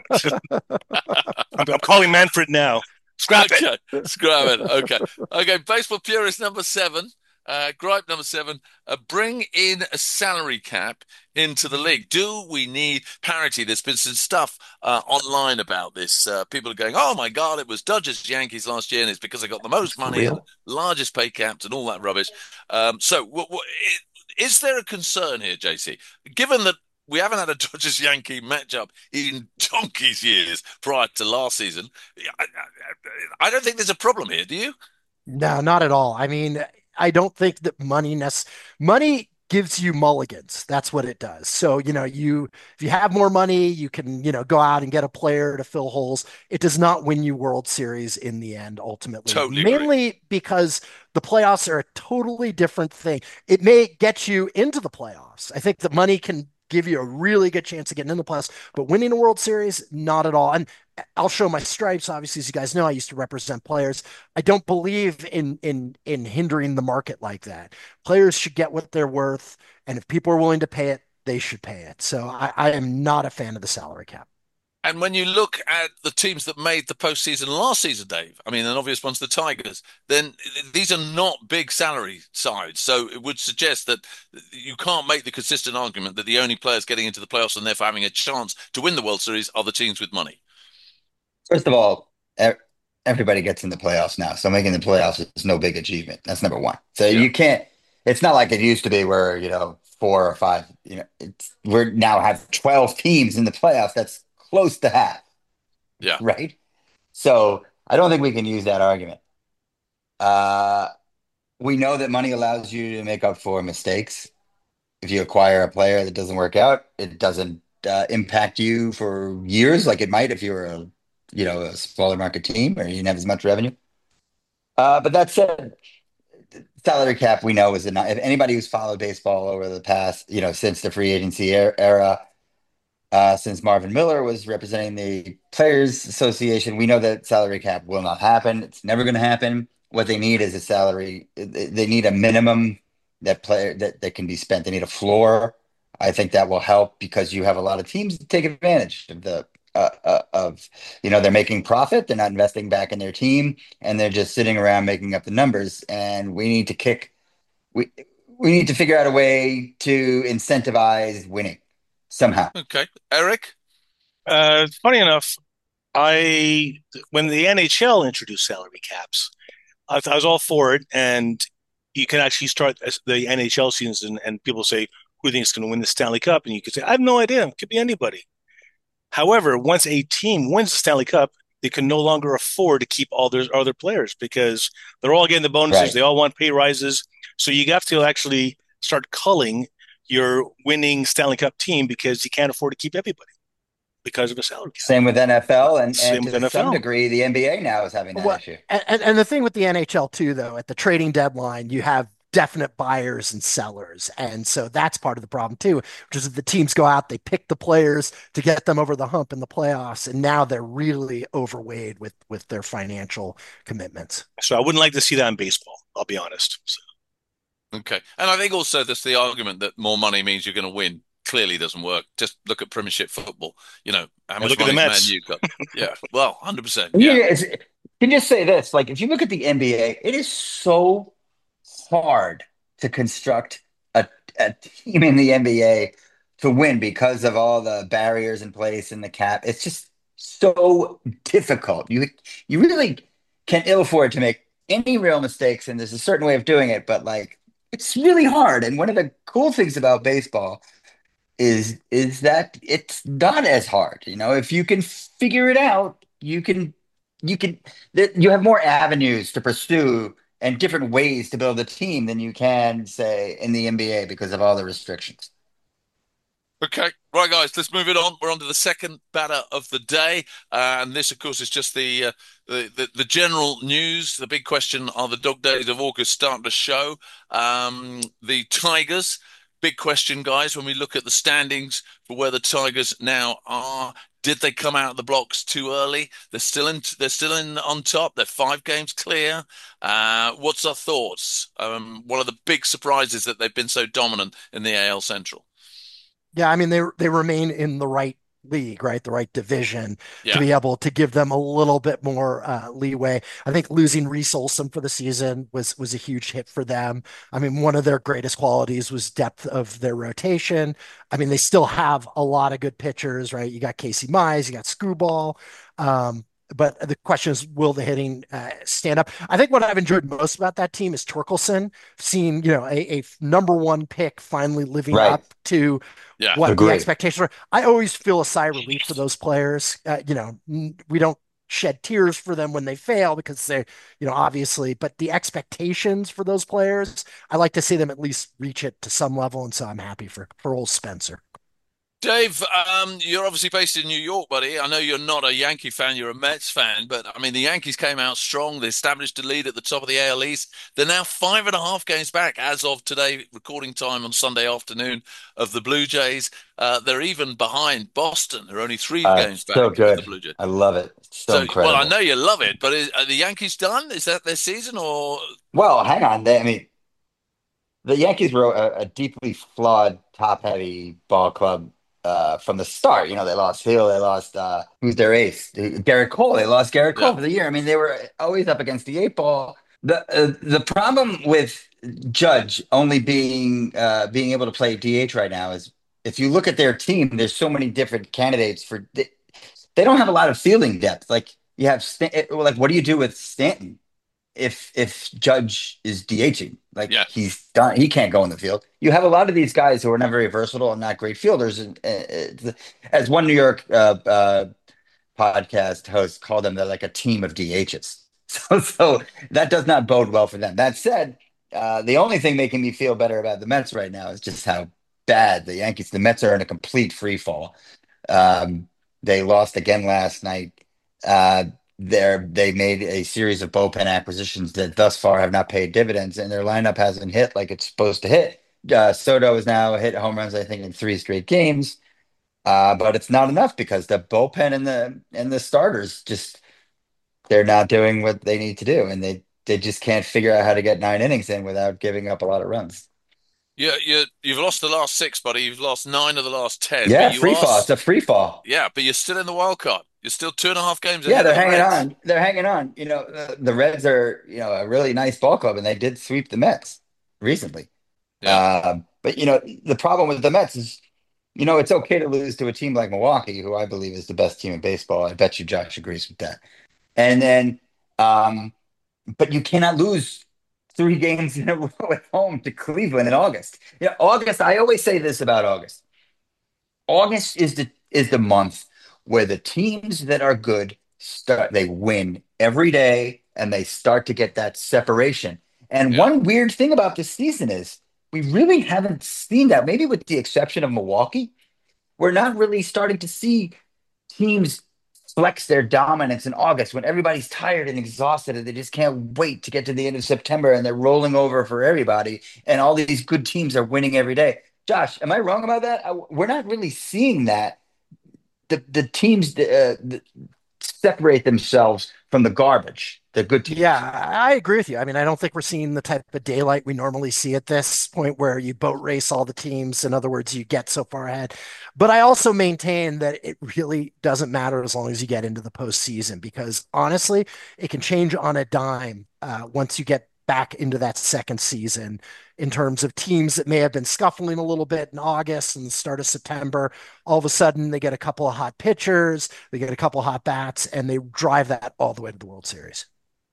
I'm, I'm calling Manfred now. Scrap it. Okay, scrap it. Okay, okay. Baseball purist number seven. Uh, gripe number seven, uh, bring in a salary cap into the league. Do we need parity? There's been some stuff uh, online about this. Uh, people are going, oh my God, it was Dodgers Yankees last year, and it's because they got the most money and Real. largest pay caps and all that rubbish. Um, so, w w is there a concern here, J C? Given that we haven't had a Dodgers Yankee matchup in donkey's years prior to last season, I, I, I don't think there's a problem here, do you? No, not at all. I mean, I don't think that money nec money gives you mulligans. That's what it does. So, you know, you if you have more money, you can, you know, go out and get a player to fill holes. It does not win you World Series in the end, ultimately, Totally agree. mainly because the playoffs are a totally different thing. It may get you into the playoffs. I think the money can give you a really good chance of getting in the playoffs, but winning a World Series, not at all. And I'll show my stripes. Obviously, as you guys know, I used to represent players. I don't believe in in in hindering the market like that. Players should get what they're worth, and if people are willing to pay it, they should pay it. So I, I am not a fan of the salary cap. And when you look at the teams that made the postseason last season, Dave, I mean, an obvious one's the Tigers, then these are not big salary sides. So it would suggest that you can't make the consistent argument that the only players getting into the playoffs and therefore having a chance to win the World Series are the teams with money. First of all, e- everybody gets in the playoffs now, so making the playoffs is no big achievement. That's number one. So Yeah. you can't. It's not like it used to be where, you know, four or five. You know, it's we're now have twelve teams in the playoffs. That's close to half, Yeah. right? So I don't think we can use that argument. Uh, we know that money allows you to make up for mistakes. If you acquire a player that doesn't work out, it doesn't uh, impact you for years like it might if you were a, you know, a smaller market team or you didn't have as much revenue. Uh, but that said, salary cap we know is enough. If anybody who's followed baseball over the past, you know, since the free agency er- era, uh, since Marvin Miller was representing the Players Association, we know that salary cap will not happen. It's never going to happen. What they need is a salary. They they need a minimum that player that, that can be spent. They need a floor. I think that will help because you have a lot of teams that take advantage of the uh, uh, of you know they're making profit. They're not investing back in their team, and they're just sitting around making up the numbers. And we need to kick. We we need to figure out a way to incentivize winning somehow. Okay. Eric? Uh, funny enough, I when the N H L introduced salary caps, I, I was all for it, and you can actually start the N H L season, and people say, "Who do you think is going to win the Stanley Cup?" And you could say, "I have no idea. It could be anybody." However, once a team wins the Stanley Cup, they can no longer afford to keep all their other players because they're all getting the bonuses. Right. They all want pay rises. So you have to actually start culling your winning Stanley Cup team because you can't afford to keep everybody because of a salary cap. Same with N F L, and Same and with to some N F L. degree, the N B A now is having that Well, issue. and, and the thing with the N H L too, though, at the trading deadline, you have definite buyers and sellers. And so that's part of the problem too, which is that the teams go out, they pick the players to get them over the hump in the playoffs, and now they're really overweight with with their financial commitments. So I wouldn't like to see that in baseball, I'll be honest. So. Okay. And I think also there's the argument that more money means you're going to win. Clearly doesn't work. Just look at Premiership football. You know, how And much look at the money Mets. Man U got? Yeah. Well, one hundred percent. Yeah, Yeah. it's, can just say this: like, if you look at the N B A, it is so hard to construct a, a team in the N B A to win because of all the barriers in place and the cap. It's just so difficult. You you really can ill afford to make any real mistakes, and there's a certain way of doing it, but like it's really hard. And one of the cool things about baseball is is that it's not as hard. You know, if you can figure it out, you can you can th- you have more avenues to pursue and different ways to build a team than you can say in the N B A because of all the restrictions. Okay, right, guys, let's move it on. We're on to the second batter of the day, uh, and this, of course, is just the, uh, the the the general news. The big question: are the dog days of August starting to show? Um, the Tigers. Big question, guys. When we look at the standings for where the Tigers now are, did they come out of the blocks too early? They're still in. They're still in on top. They're five games clear. Uh, what's our thoughts? Um, one of the big surprises that they've been so dominant in the A L Central. Yeah, I mean they they remain in the right league, right? The right division to Yeah. be able to give them a little bit more uh, leeway. I think losing Reese Olson for the season was was a huge hit for them. I mean, one of their greatest qualities was depth of their rotation. I mean, they still have a lot of good pitchers, right? You got Casey Mize, you got Screwball. Um, but the question is, will the hitting uh, stand up? I think what I've enjoyed most about that team is Torkelson, seeing, you know, a, a number one pick finally living Right. up to Yeah. what the Agree. expectations were. I always feel a sigh of relief for those players. Uh, you know, we don't shed tears for them when they fail because they're, you know, obviously, but the expectations for those players, I like to see them at least reach it to some level. And so I'm happy for, for old Spencer. Dave, um, you're obviously based in New York, buddy. I know you're not a Yankee fan, you're a Mets fan, but I mean, the Yankees came out strong. They established a lead at the top of the A L East. They're now five and a half games back as of today, recording time on Sunday afternoon of the Blue Jays. Uh, they're even behind Boston. They're only three Uh, games so back of the good. Blue Jays. I love it. So So, well, I incredible. know you love it, but is, are the Yankees done? Is that their season or? Well, hang on. They, I mean, the Yankees were a, a deeply flawed, top-heavy ball club uh, from the start. You know, they lost Phil, they lost uh, who's their ace, Garrett Cole. They lost Garrett Yeah, Cole for the year. I mean, they were always up against the eight ball. The uh, the problem with Judge only being uh, being able to play D H right now is if you look at their team, there's so many different candidates for. They, they don't have a lot of fielding depth. Like you have, Stan- like what do you do with Stanton? if if Judge is DHing, like yeah. he's done, he can't go in the field. You have a lot of these guys who are not very versatile and not great fielders. And uh, uh, as one New York uh, uh, podcast host called them, they're like a team of D Hs. So, so that does not bode well for them. That said, uh, the only thing making me feel better about the Mets right now is just how bad the Yankees. The Mets are in a complete free fall. Um, they lost again last night. Uh, they're, they made a series of bullpen acquisitions that thus far have not paid dividends, and their lineup hasn't hit like it's supposed to hit. Uh, Soto has now hit home runs, I think, in three straight games, uh, but it's not enough because the bullpen and the and the starters just they're not doing what they need to do, and they they just can't figure out how to get nine innings in without giving up a lot of runs. You, you, you've lost the last six, buddy. You've lost nine of the last ten, but Yeah, you free are, fall. It's a free fall. yeah, but you're still in the wild card. You're still two and a half games Yeah, ahead of they're the hanging Reds. on. They're hanging on. You know, the, the Reds are, you know, a really nice ball club, and they did sweep the Mets recently. Yeah, Uh, but you know, the problem with the Mets is You know, it's okay to lose to a team like Milwaukee, who I believe is the best team in baseball. I bet you Josh agrees with that. And then, um, but you cannot lose three games in a row at home to Cleveland in August. Yeah, August. I always say this about August. August is the is the month where the teams that are good start. They win every day, and they start to get that separation. And Yeah. one weird thing about this season is we really haven't seen that. Maybe with the exception of Milwaukee, we're not really starting to see teams flex their dominance in August when everybody's tired and exhausted and they just can't wait to get to the end of September and they're rolling over for everybody and all these good teams are winning every day. Josh, am I wrong about that? I, we're not really seeing that. The the teams uh, the, separate themselves from the garbage, the good teams. Yeah, I agree with you. I mean, I don't think we're seeing the type of daylight we normally see at this point where you boat race all the teams. In other words, you get so far ahead. But I also maintain that it really doesn't matter as long as you get into the postseason because honestly, it can change on a dime uh, once you get back into that second season in terms of teams that may have been scuffling a little bit in August and the start of September. All of a sudden, they get a couple of hot pitchers, they get a couple of hot bats, and they drive that all the way to the World Series.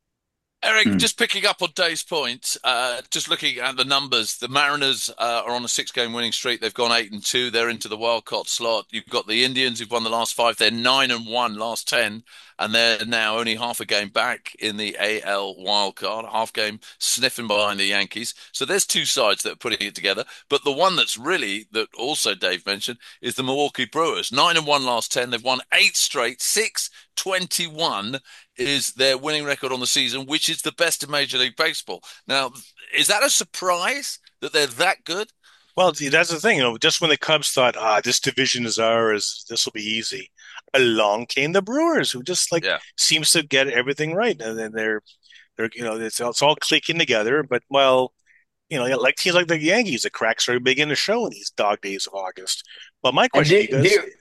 Eric, Hmm. just picking up on Dave's point, uh, just looking at the numbers, the Mariners uh, are on a six-game winning streak. They've gone eight and two. They're into the wild card slot. You've got the Indians who've won the last five. They're nine and one last ten, and they're now only half a game back in the A L wild card, half game sniffing behind the Yankees. So there's two sides that are putting it together. But the one that's really that also Dave mentioned is the Milwaukee Brewers, nine and one last ten. They've won eight straight, six twenty-one is their winning record on the season, which is the best in Major League Baseball. Now, is that a surprise that they're that good? Well, see, that's the thing, you know, just when the Cubs thought, ah, this division is ours, this will be easy, along came the Brewers, who just like Yeah. seems to get everything right, and then they're they're you know it's it's all clicking together. But well, you know, like teams like the Yankees, the cracks are beginning to show in these dog days of August. But my And question do, to you do guys you,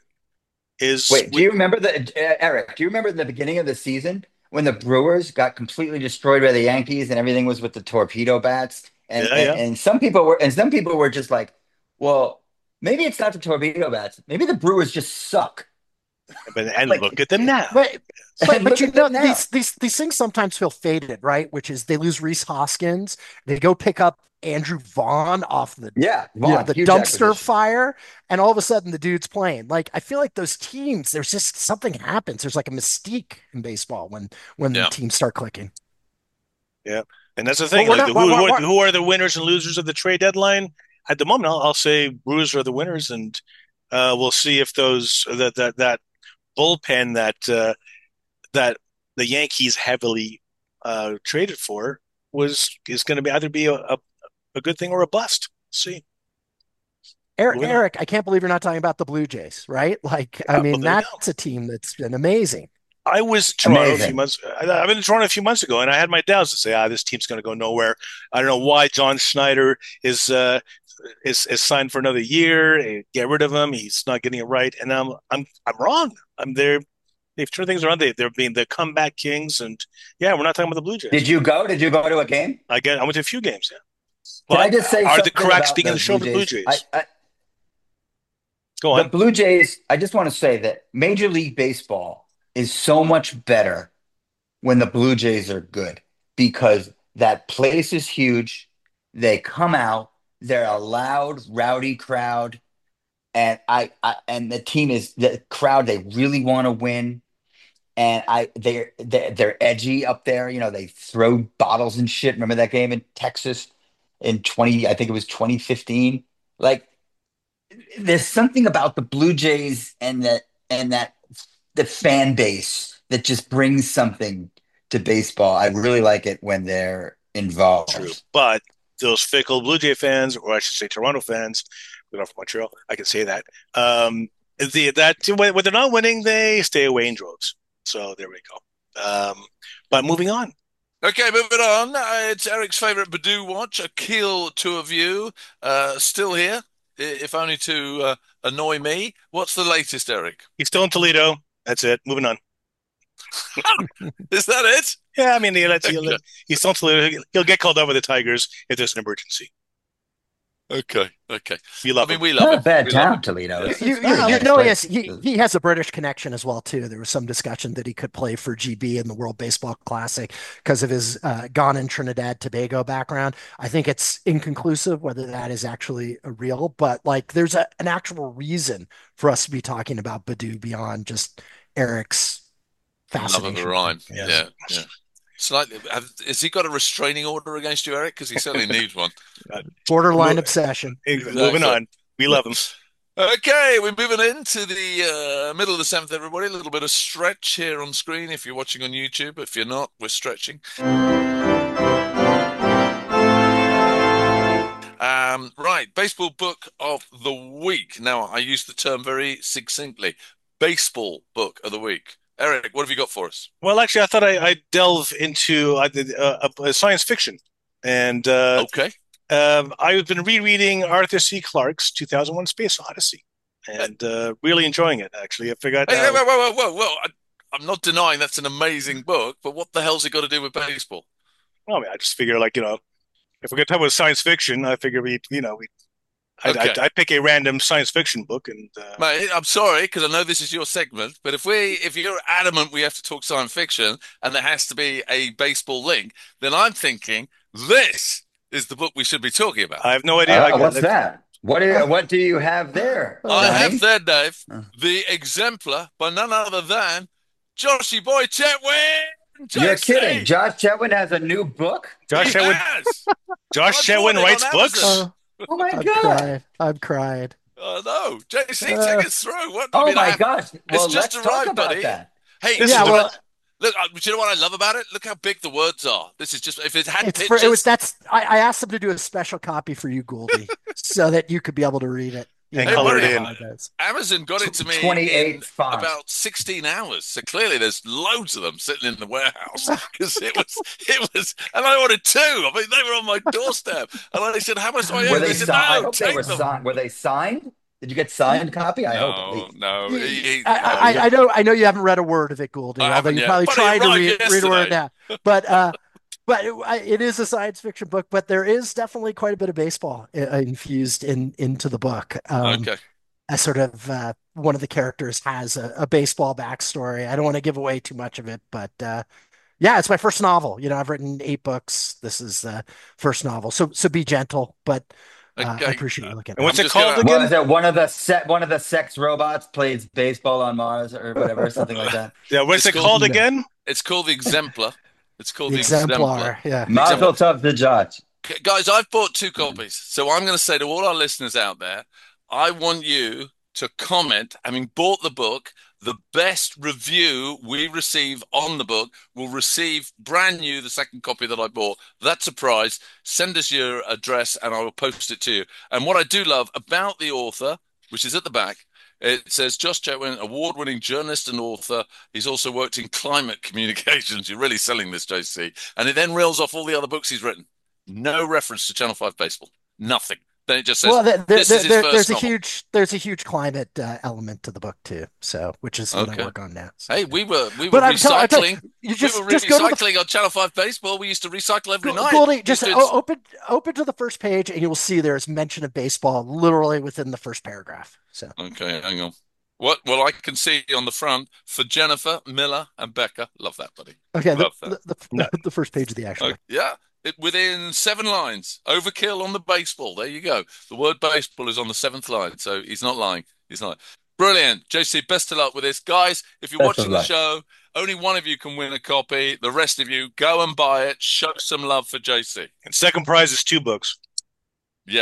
is, wait, do you remember the uh, Eric? Do you remember the beginning of the season when the Brewers got completely destroyed by the Yankees and everything was with the torpedo bats? And yeah, and, yeah, and some people were and some people were just like, well, maybe it's not the torpedo bats. Maybe the Brewers just suck. but and Like, look at them now. But but and but look you at know them now. these these these things sometimes feel faded, right? Which is they lose Reese Hoskins, they go pick up Andrew Vaughn off the Yeah, you know Vaughn, the huge dumpster acquisition. fire, and all of a sudden the dude's playing. Like I feel like those teams, there's just something happens. There's like a mystique in baseball when when Yeah. teams start clicking. Yeah, and that's the But thing. we're Like, not. the, We're, who, who we're, are, who are the winners and losers of the trade deadline? At the moment, I'll, I'll say Brewers are the winners, and uh, we'll see if those that that that bullpen that uh, that the Yankees heavily uh, traded for was is going to be either be a, a, a good thing or a bust. See, Eric, moving on. Eric, I can't believe you're not talking about the Blue Jays, right? Like, I Yeah, well, mean, there you go. that's a team that's been amazing. I was in Toronto a few Amazing. months. I, I've been in Toronto a few months ago, and I had my doubts to say, ah, this team's going to go nowhere. I don't know why John Schneider is uh, is is signed for another year. eh, Get rid of him. He's not getting it right, and I'm I'm I'm wrong. I'm there. They've turned things around. They they're being the comeback kings, and yeah, we're not talking about the Blue Did Jays. you go? Did you go to a game? I get I went to a few games, yeah. Can I But just say are the something cracks about beginning the to show Blue for the Blue Jays? I, Jays? I Go the on. Blue Jays, I just want to say that Major League Baseball is so much better when the Blue Jays are good because that place is huge. They come out, they're a loud, rowdy crowd, and I, I and the team is the crowd. They really want to win, and I they're, they're they're edgy up there. You know, they throw bottles and shit. Remember that game in Texas in twenty? I think it was twenty fifteen. Like there's something about the Blue Jays and that and that the fan base that just brings something to baseball. I really like it when they're True. involved. But those fickle Blue Jay fans, or I should say Toronto fans, we're not from Montreal, I can say that. Um, the that when, when they're not winning, they stay away in droves. So there we go. Um, but moving on. Okay, moving on. Uh, it's Eric's favorite Badoo watch, Akil two of you, uh, still here, i- if only to uh, annoy me. What's the latest, Eric? He's still in Toledo. That's it. Moving on. Is that it? Yeah, I mean, he lets, he'll, Okay. he's still in Toledo. He'll get called up with the Tigers if there's an emergency. Okay, okay. We love I mean, him. we love Not it. a bad We love town, it. Toledo. Yeah. It's, You, it's you, not a you nice know, he place. has, he, he has a British connection as well, too. There was some discussion that he could play for G B in the World Baseball Classic because of his uh, Ghana and Trinidad Tobago background. I think it's inconclusive whether that is actually a real, but like there's a, an actual reason for us to be talking about Badu beyond just Eric's Love of a fascination. rhyme. Yes. Yeah, yeah. Slightly. Have, has he got a restraining order against you, Eric? Because he certainly needs one. Borderline Mo- obsession. Exactly. Moving on. We love him. Okay, we're moving into the uh, middle of the seventh, everybody. A little bit of stretch here on screen if you're watching on YouTube. If you're not, we're stretching. Um, right, baseball book of the week. Now, I use the term very succinctly. Baseball book of the week. Eric, what have you got for us? Well, actually, I thought I, I'd delve into uh, uh, uh, science fiction. And uh, Okay. um, I've been rereading Arthur C. Clarke's two thousand one Space Odyssey and uh, really enjoying it, actually. I forgot. Hey, Uh, whoa, whoa, whoa, whoa, whoa. I, I'm not denying that's an amazing book, but what the hell's it got to do with baseball? well, I mean, I just figure, like, you know, if we're going to talk about science fiction, I figure we, you know, we, I, Okay. I, I pick a random science fiction book and. Uh, Mate, I'm sorry because I know this is your segment, but if we, if you're adamant we have to talk science fiction and there has to be a baseball link, then I'm thinking this is the book we should be talking about. I have no idea. Uh, I, what's I, that? What do you, what do you have there, I Johnny? have there, Dave, Uh. the exemplar by none other than Joshy Boy Chetwin. You're J C. kidding. Josh Chetwin has a new book? Josh He Chetwin, has. Josh I bought Chetwin it on writes Amazon. books. Oh, Oh my I'm God. crying. I'm crying. Oh no, J C, Uh, take us through. What? I Oh mean, I my have, gosh. Well, it's just let's arrived, talk about buddy. that. Hey, This yeah, is well, look, uh, do you know what I love about it? Look how big the words are. This is just if it had it's pictures. for it was that's I, I asked them to do a special copy for you, Gouldy, so that you could be able to read it. You And know, color it I in. apologize. Amazon got it to me twenty-eight in fonts. about sixteen hours. So clearly there's loads of them sitting in the warehouse because it was, it was, and I ordered two. I mean, they were on my doorstep. And I said, how much do I owe? Were They they said, signed? I no, hope they take were them. signed. Were they signed? Did you get signed copy? I hope at No, least. no. You- he- he- I, no, I, he- I know I know you haven't read a word of it, Gouldy, I although haven't you yet, probably but it tried to arrived read, read a word yesterday. now. But uh, but it, I- it is a science fiction book, but there is definitely quite a bit of baseball uh, infused in into the book. Um, Okay. as sort of uh, one of the characters has a, a baseball backstory. I don't want to give away too much of it, but uh, yeah, it's my first novel. You know, I've written eight books. This is the first novel, so so be gentle, but uh, I Okay. appreciate you looking And what's I'm it just called gonna- Well, again? is it one of the set one of the sex robots plays baseball on Mars or whatever, something like that? Yeah, what's It's it called- called No. again? It's called the Exemplar. It's called The the Exemplar. exemplar. Yeah. Mazel tov to Josh. Okay, guys, I've bought two copies. So I'm going to say to all our listeners out there, I want you to comment, having bought the book, the best review we receive on the book will receive brand new the second copy that I bought. That's a prize. Send us your address and I will post it to you. And what I do love about the author, which is at the back, it says Josh Chetwin, award-winning journalist and author. He's also worked in climate communications. You're really selling this, J C. And it then reels off all the other books he's written. No reference to Channel five Baseball. Nothing. Then it just says, Well, there, there, this is his there- first there's a novel. huge there's a huge climate uh, element to the book too. So, which is what Okay. I work on now. So, Hey, we were we were But I'm tell- I tell- recycling. you just we were just go to the recycling on Channel five Baseball. We used to recycle every Go- night. Goldie, We just used to- o- open open to the first page, and you will see there's mention of baseball literally within the first paragraph. So, Okay, hang on. What? Well, I can see on the front for Jennifer, Miller, and Becca. Love that, buddy. okay, the, Love that. the, the, No. the first page of the actual. Okay, yeah, it, within seven lines. Overkill on the baseball. There you go. The word baseball is on the seventh line, so he's not lying. He's not. Brilliant, J C. Best of luck with this, guys. If you're Best watching of the luck. show, only one of you can win a copy. The rest of you go and buy it. Show some love for J C. And second prize is two books. Yeah.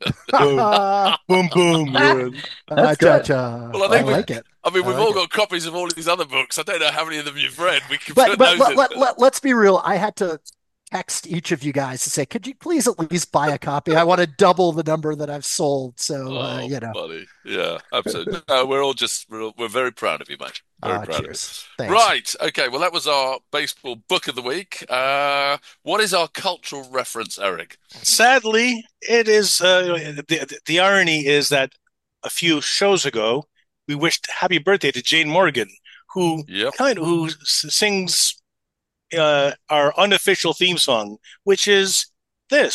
Uh, Boom, boom. Yeah. That's good. cha-cha. Well, I think I we- like it. I mean, I we've like all it. got copies of all these other books. I don't know how many of them you've read. We can But put but those let, in. let, let, let's be real. I had to text each of you guys to say, could you please at least buy a copy? I want to double the number that I've sold. So, uh, Oh, you know, buddy. Yeah, absolutely. No, we're all just, we're, all- we're very proud of you, mate. Very uh, proud cheers. of you. Thanks. Right. Okay. Well, that was our baseball book of the week. Uh, what is our cultural reference, Eric? Sadly, it is uh, the, the irony is that a few shows ago we wished happy birthday to Jane Morgan, who Yep. kind of who s- sings uh, our unofficial theme song, which is this.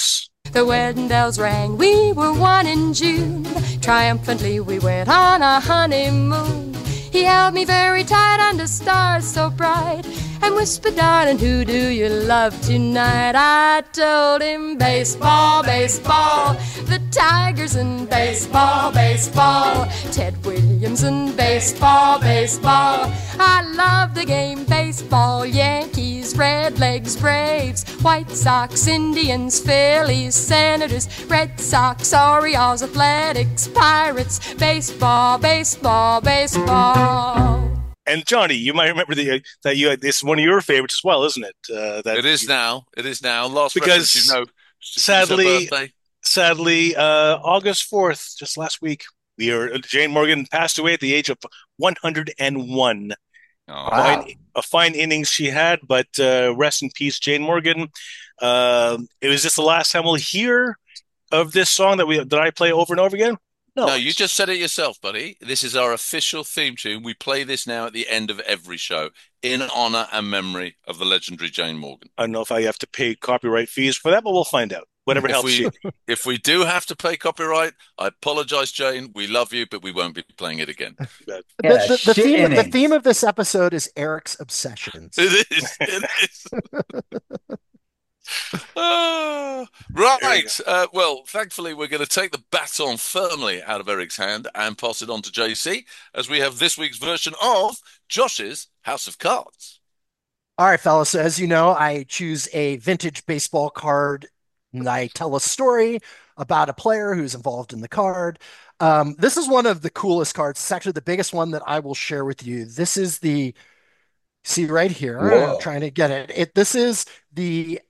The wedding bells rang, we were one in June. Triumphantly we went on a honeymoon. He held me very tight under stars so bright and whispered, darling, who do you love tonight? I told him, baseball, baseball, the Tigers and baseball, baseball, Ted Williams and baseball, baseball. I love the game, baseball, Yankees, Redlegs, Braves, White Sox, Indians, Phillies, Senators, Red Sox, Orioles, Athletics, Pirates, baseball, baseball, baseball. And Johnny, you might remember the, that you had, this is one of your favorites as well, isn't it? Uh, that it is you, now. It is now. Last because reference, you know, sadly, sadly, uh, August fourth, just last week, we are Jane Morgan passed away at the age of one hundred one. Oh, wow. Fine, a fine innings she had, but uh, rest in peace, Jane Morgan. Uh, it was just the last time we'll hear of this song that we that I play over and over again. No. no, you just said it yourself, buddy. This is our official theme tune. We play this now at the end of every show in honor and memory of the legendary Jane Morgan. I don't know if I have to pay copyright fees for that, but we'll find out. Whatever if helps we, you. If we do have to pay copyright, I apologize, Jane. We love you, but we won't be playing it again. the, the, the, theme, the theme of this episode is Eric's obsessions. It is. It is. Uh, right. Uh, well, thankfully, we're going to take the baton firmly out of Eric's hand and pass it on to J C as we have this week's version of Josh's House of Cards. All right, fellas. So as you know, I choose a vintage baseball card and I tell a story about a player who's involved in the card. Um, this is one of the coolest cards. It's actually the biggest one that I will share with you. This is the, see right here, Whoa. I'm trying to get it. It This is the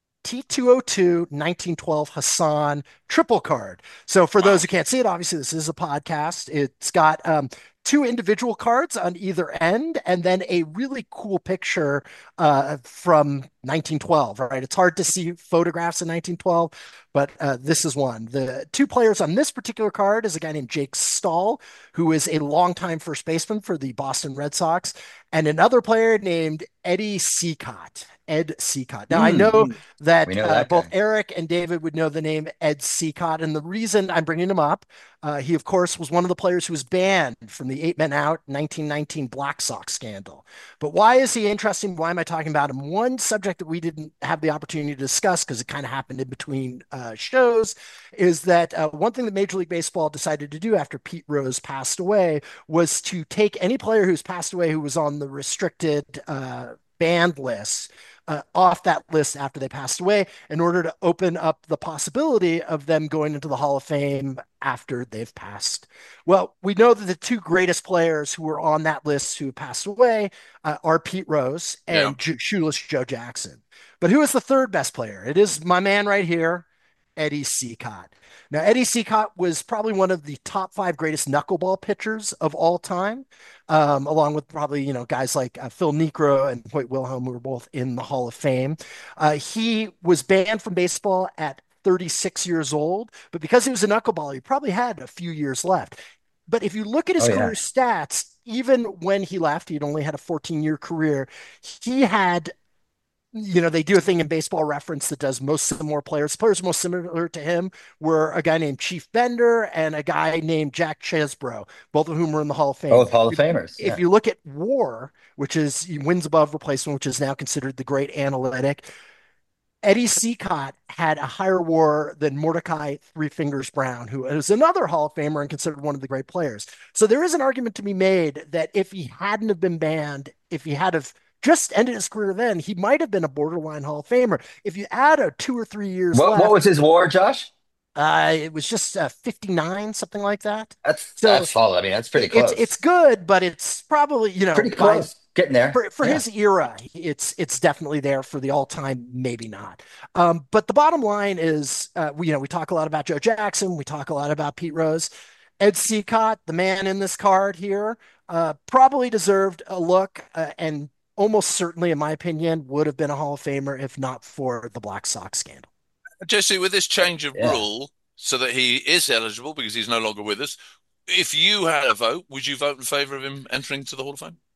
T two oh two nineteen twelve Hassan triple card. So for wow. those who can't see it, obviously this is a podcast. It's got um, two individual cards on either end and then a really cool picture uh, from nineteen twelve, right? It's hard to see photographs in nineteen twelve, but uh, this is one. The two players on this particular card is a guy named Jake Stahl, who is a longtime first baseman for the Boston Red Sox, and another player named Eddie Cicotte. Ed Cicotte. Now, mm, I know that, know that uh, both Eric and David would know the name Ed Cicotte, and the reason I'm bringing him up, uh, he, of course, was one of the players who was banned from the eight men out nineteen nineteen Black Sox scandal. But why is he interesting? Why am I talking about him? One subject that we didn't have the opportunity to discuss because it kind of happened in between uh, shows is that uh, one thing that Major League Baseball decided to do after Pete Rose passed away was to take any player who's passed away who was on the restricted uh, banned list Uh, off that list after they passed away in order to open up the possibility of them going into the Hall of Fame after they've passed. Well, we know that the two greatest players who were on that list who passed away uh, are Pete Rose and yeah. Shoeless Joe Jackson. But who is the third best player? It is my man right here, Eddie Cicotte. Now, Eddie Cicotte was probably one of the top five greatest knuckleball pitchers of all time, um, along with probably, you know, guys like uh, Phil Niekro and Hoyt Wilhelm, who were both in the Hall of Fame. Uh, he was banned from baseball at thirty-six years old, but because he was a knuckleballer, he probably had a few years left. But if you look at his oh, career yeah. stats, even when he left, he'd only had a fourteen-year career. He had You know, they do a thing in Baseball Reference that does most similar players. Players most similar to him were a guy named Chief Bender and a guy named Jack Chesbro, both of whom were in the Hall of Fame. Both Hall of Famers. If, yeah. if you look at WAR, which is wins above replacement, which is now considered the great analytic, Eddie Cicotte had a higher WAR than Mordecai Three Fingers Brown, who is another Hall of Famer and considered one of the great players. So there is an argument to be made that if he hadn't have been banned, if he had have just ended his career then, he might have been a borderline Hall of Famer. If you add a two or three years what, left, what was his WAR, Josh? Uh, it was just uh, fifty-nine, something like that. That's so that's solid. I mean, that's pretty close. It's, it's good, but it's probably, you know, pretty close. By, Getting there. For, for yeah. his era, it's it's definitely there. For the all-time, maybe not. Um, but the bottom line is, uh, we, you know, we talk a lot about Joe Jackson. We talk a lot about Pete Rose. Ed Cicotte, the man in this card here, uh, probably deserved a look uh, and almost certainly, in my opinion, would have been a Hall of Famer if not for the Black Sox scandal. Jesse, with this change of yeah. rule so that he is eligible because he's no longer with us, if you had a vote, would you vote in favor of him entering to the Hall of Fame?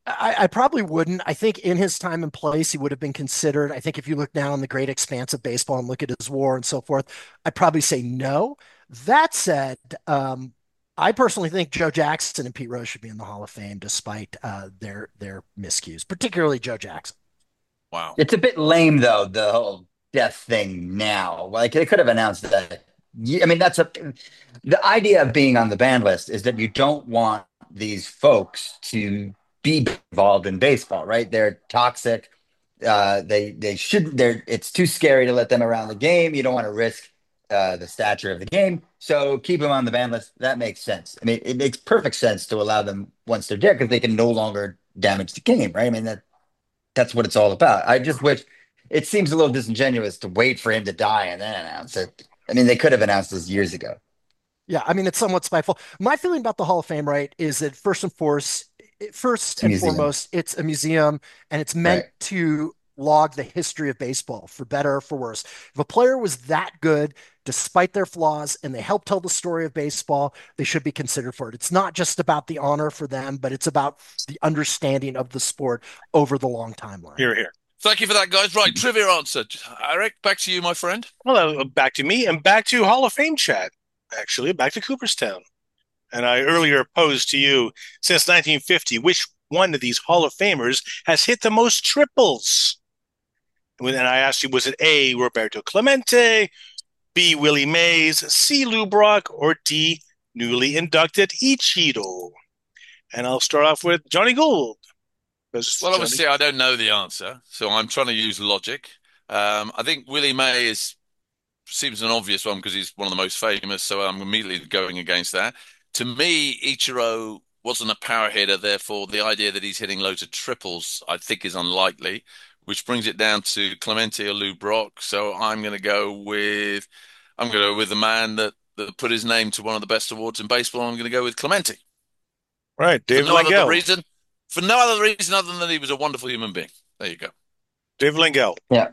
I, I probably wouldn't. I think in his time and place, he would have been considered. I think if you look now in the great expanse of baseball and look at his WAR and so forth, I'd probably say no. That said, um, I personally think Joe Jackson and Pete Rose should be in the Hall of Fame despite uh, their their miscues, particularly Joe Jackson. Wow. It's a bit lame though, the whole death thing now. Like they could have announced that. I mean, that's a the idea of being on the ban list is that you don't want these folks to be involved in baseball, right? They're toxic. Uh, they they shouldn't. They're it's too scary to let them around the game. You don't want to risk uh, the stature of the game, so keep them on the ban list. That makes sense. I mean, it makes perfect sense to allow them once they're dead because they can no longer damage the game, right? I mean that that's what it's all about. I just wish it seems a little disingenuous to wait for him to die and then announce it. I mean, they could have announced this years ago. Yeah, I mean, it's somewhat spiteful. My feeling about the Hall of Fame, right, is that first and foremost, first It's a and museum, foremost, it's a museum and it's meant right? to log the history of baseball for better or for worse. If a player was that good, despite their flaws, and they helped tell the story of baseball, they should be considered for it. It's not just about the honor for them, but it's about the understanding of the sport over the long timeline. Here, here. Thank you for that, guys. Right, trivia answer. Eric, back to you, my friend. Well, uh, back to me and back to Hall of Fame chat, actually, back to Cooperstown. And I earlier posed to you, since nineteen fifty, which one of these Hall of Famers has hit the most triples? And I asked you, was it A, Roberto Clemente, B, Willie Mays, C, Lou Brock, or D, newly inducted Ichiro? And I'll start off with Johnny Gould. Well, Johnny... obviously, I don't know the answer, so I'm trying to use logic. Um, I think Willie May is seems an obvious one because he's one of the most famous, so I'm immediately going against that. To me, Ichiro wasn't a power hitter, therefore the idea that he's hitting loads of triples, I think, is unlikely, which brings it down to Clemente or Lou Brock. So I'm going to go with I'm going to go with the man that, that put his name to one of the best awards in baseball. I'm going to go with Clemente. Right, Dave for no Langell. Other reason, for no other reason other than he was a wonderful human being. There you go. Dave Langell. Yeah.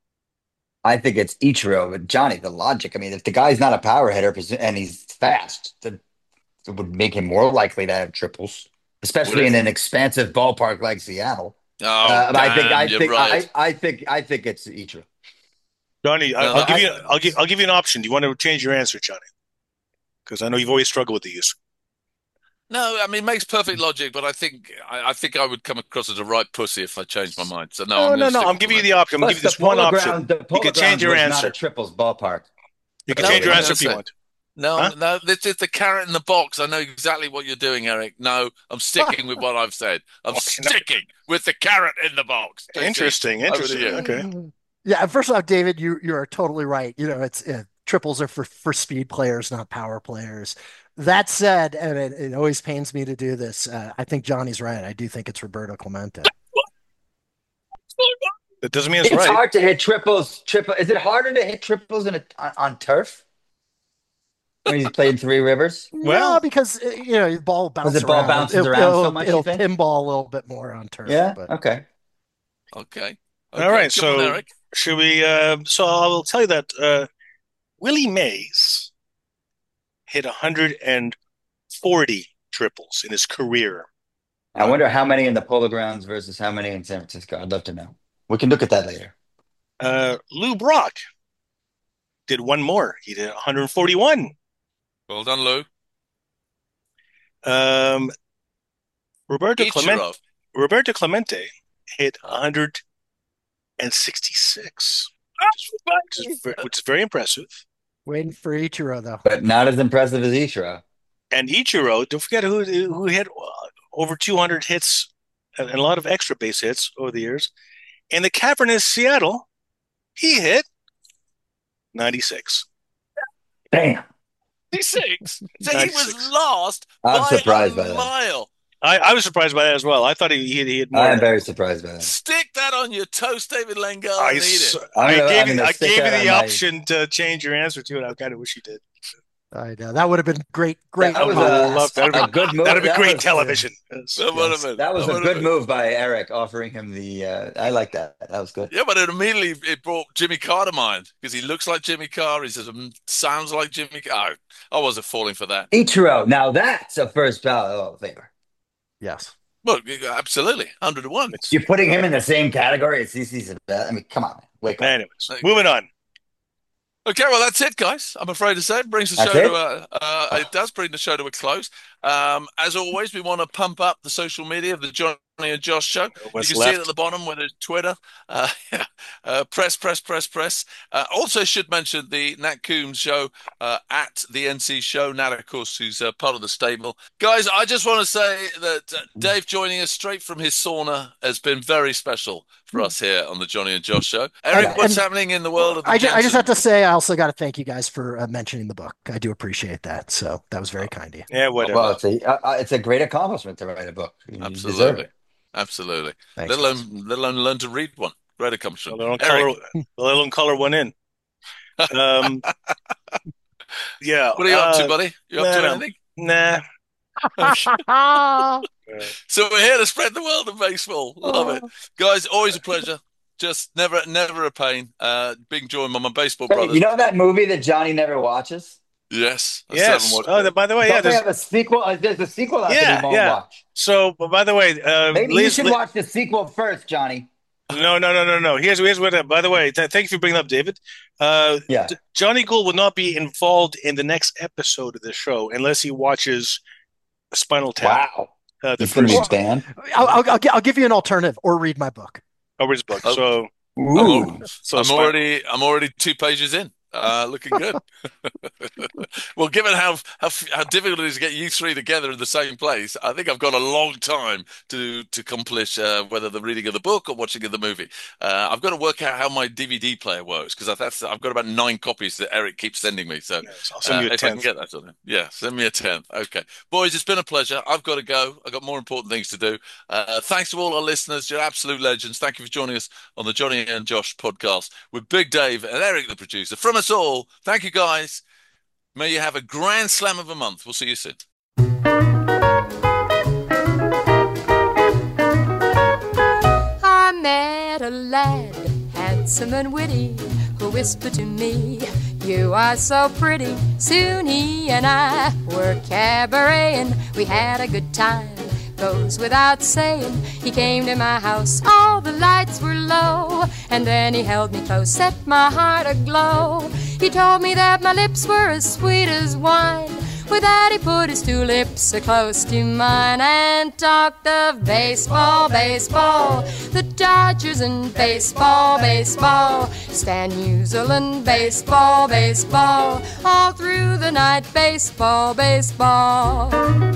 I think it's Ichiro, but Johnny, the logic. I mean, if the guy's not a power hitter and he's fast, then it would make him more likely to have triples, especially in an expansive ballpark like Seattle. Oh, uh, damn, I think I you're think right. I, I think I think it's Ichiro. Johnny, No, I'll, I'll give I- you I'll give I'll give you an option. Do you want to change your answer, Johnny? Because I know you've always struggled with these. No, I mean, it makes perfect logic, but I think I, I think I would come across as a right pussy if I changed my mind. So no, No, I'm no, going to no. stick I'm with giving you Clemente. the option. I'm Plus, giving you this the one Polo option. Ground, the You Polo can change Grounds your was answer. not a triples ballpark. You can No, change your no, answer if you that's it. want. No, Huh? no, this is the carrot in the box. I know exactly what you're doing, Eric. No, I'm sticking with what I've said. I'm Okay, no. sticking with the carrot in the box. J C, Interesting, over to interesting. you. Okay. Yeah, first off, David, you you are totally right. You know, it's uh, triples are for for speed players, not power players. That said, and it, it always pains me to do this. Uh, I think Johnny's right. I do think it's Roberto Clemente. That doesn't mean it's, It's right. hard to hit triples. Triple. Is it harder to hit triples in a, on, on turf when he's played in Three Rivers? Well- no, because uh, you know the ball bounces the ball around. bounces It'll- around so it'll- much, It'll you think? pinball a little bit more on turf. Yeah. but Okay. Okay. All Okay, right. come on, So Eric. should we? Uh, so I will tell you that uh, Willie Mays hit one hundred forty triples in his career. I wonder how many in the Polo Grounds versus how many in San Francisco. I'd love to know. We can look at that later. Uh, Lou Brock did one more. He did one hundred forty-one. Well done, Lou. Um, Roberto Clemente. Ichiro. Roberto Clemente hit one hundred sixty-six, which is, ve- which is very impressive. waiting for Ichiro though. But not as impressive as Ichiro. And Ichiro, don't forget who who had uh, over two hundred hits and a lot of extra base hits over the years. In the cavernous Seattle, he hit ninety-six. Damn. ninety-six. So he ninety-six. was last I'm by surprised a by that. mile. I, I was surprised by that as well. I thought he he, he had more. I am very surprised by that. Stick that on your toast, David Langell, I, and eat s- it. I I'm gonna- gave I'm you gonna I stick gave you that the on my- option to change your answer to it. I kind of wish you did. I know that would have been great. Great. That was I a, love that. a good move. That'd be That great was- television. Yes. That would have Yes. been. That was a would have good been. move by Eric, offering him the. Uh, I like that. That was good. Yeah, but it immediately it brought Jimmy Carr to mind because he looks like Jimmy Carr. He says, "Mm, sounds like Jimmy Carr." I wasn't falling for that. Ichiro. Now that's a first ballot Hall of Famer. Yes. Well, absolutely, one hundred to one. You're putting him in the same category as C C Sabat. I mean, come on, man. Wake up. Anyways, moving on. Okay, well, that's it, guys. I'm afraid to say it brings the That's show it? to a, uh, it does bring the show to a close. Um, as always, we want to pump up the social media of the Johnny and Josh show. What's you can left? see it at the bottom, whether it's Twitter, uh, uh, press, press, press, press. Uh, also should mention the Nat Coombs show uh, at the N C show. Nat, of course, who's uh, part of the stable. Guys, I just want to say that uh, Dave joining us straight from his sauna has been very special for us here on the Johnny and Josh show. Eric, And- what's and happening in the world of the I, ju- I just Jensen? have to say, I also got to thank you guys for uh, mentioning the book. I do appreciate that. So that was very kind of you. Yeah, whatever. Well, it's a uh, it's a great accomplishment to write a book. You deserve Absolutely. it. Absolutely. Thanks, Let guys. alone, let alone learn to read one. Great accomplishment. Let alone Eric, color, let alone color one in. Um, yeah. what are you up to, uh, buddy? You up to no, no. anything? Nah. So we're here to spread the world of baseball. Love it. Guys, always a pleasure. Just never never a pain. Uh, being joined by my baseball Hey, brothers. you know that movie that Johnny never watches? Yes. I still Yes. haven't watched Oh, it. the- by the way, yeah. Don't they There's, have a sequel? Uh, There's a sequel out Yeah, that he won't yeah. watch. so, but by the way, uh, Maybe Liz, you should Li- watch the sequel first, Johnny. no, no, no, no, no. Here's here's what. Uh, by the way, th- thank you for bringing up David. Uh, Yeah. D- Johnny Gould will not be involved in the next episode of the show unless he watches Spinal Tap. Wow. Uh, the He's going to first be banned. I'll, I'll, I'll, gi- I'll give you an alternative or read my book. Howard's book. Oh. So, I'm, Ooh. al- so I'm Spin- already I'm already two pages in. Uh, looking good. Well, given how, how how difficult it is to get you three together in the same place, I think I've got a long time to to accomplish uh, whether the reading of the book or watching of the movie. Uh, I've got to work out how my D V D player works because that's I've got about nine copies that Eric keeps sending me. So Yes, I'll send uh, you a if I can tenth. get that to them, yeah, send me a tenth. Okay, boys, it's been a pleasure. I've got to go. I've got more important things to do. Uh, thanks to all our listeners. You're absolute legends. Thank you for joining us on the Johnny and Josh podcast with Big Dave and Eric, the producer. From us all, thank you guys. May you have a grand slam of a month. We'll see you soon. I met a lad, handsome and witty, who whispered to me, "You are so pretty." Soon he and I were cabareting. We had a good time, goes without saying. He came to my house, all the lights were low, and then he held me close, set my heart aglow. He told me that my lips were as sweet as wine. With that he put his two lips so close to mine and talked of baseball, baseball, the Dodgers and baseball, baseball, Stan Musial and baseball, baseball, all through the night, baseball, baseball.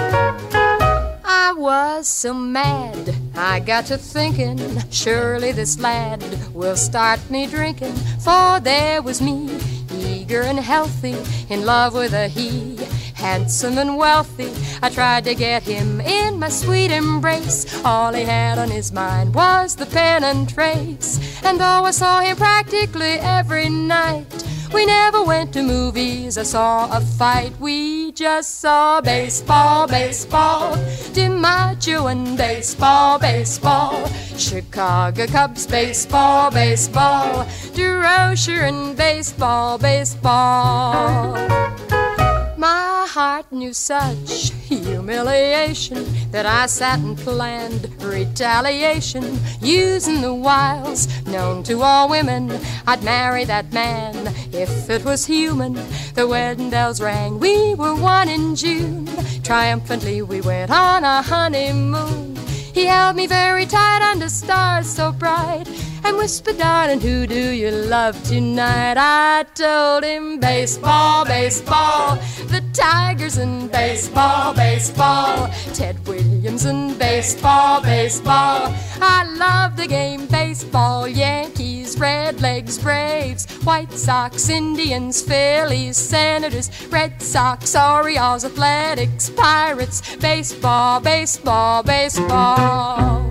I was so mad, I got to thinking, surely this lad will start me drinking. For there was me, eager and healthy, in love with a he, handsome and wealthy. I tried to get him in my sweet embrace. All he had on his mind was the pen and trace. And though I saw him practically every night, we never went to movies or saw a fight. We just saw baseball, baseball, DiMaggio and baseball, baseball, Chicago Cubs, baseball, baseball, DeRocher and baseball, baseball. My heart knew such humiliation that I sat and planned retaliation. Using the wiles known to all women, I'd marry that man if it was human. The wedding bells rang, we were one in June. Triumphantly we went on a honeymoon. He held me very tight under stars so bright and whispered, "Darling, who do you love tonight?" I told him baseball, baseball, the Tigers and baseball, baseball, Ted Williams and baseball, baseball. I love the game baseball, Yankees, Redlegs, Braves, White Sox, Indians, Phillies, Senators, Red Sox, Orioles, Athletics, Pirates, baseball, baseball, baseball.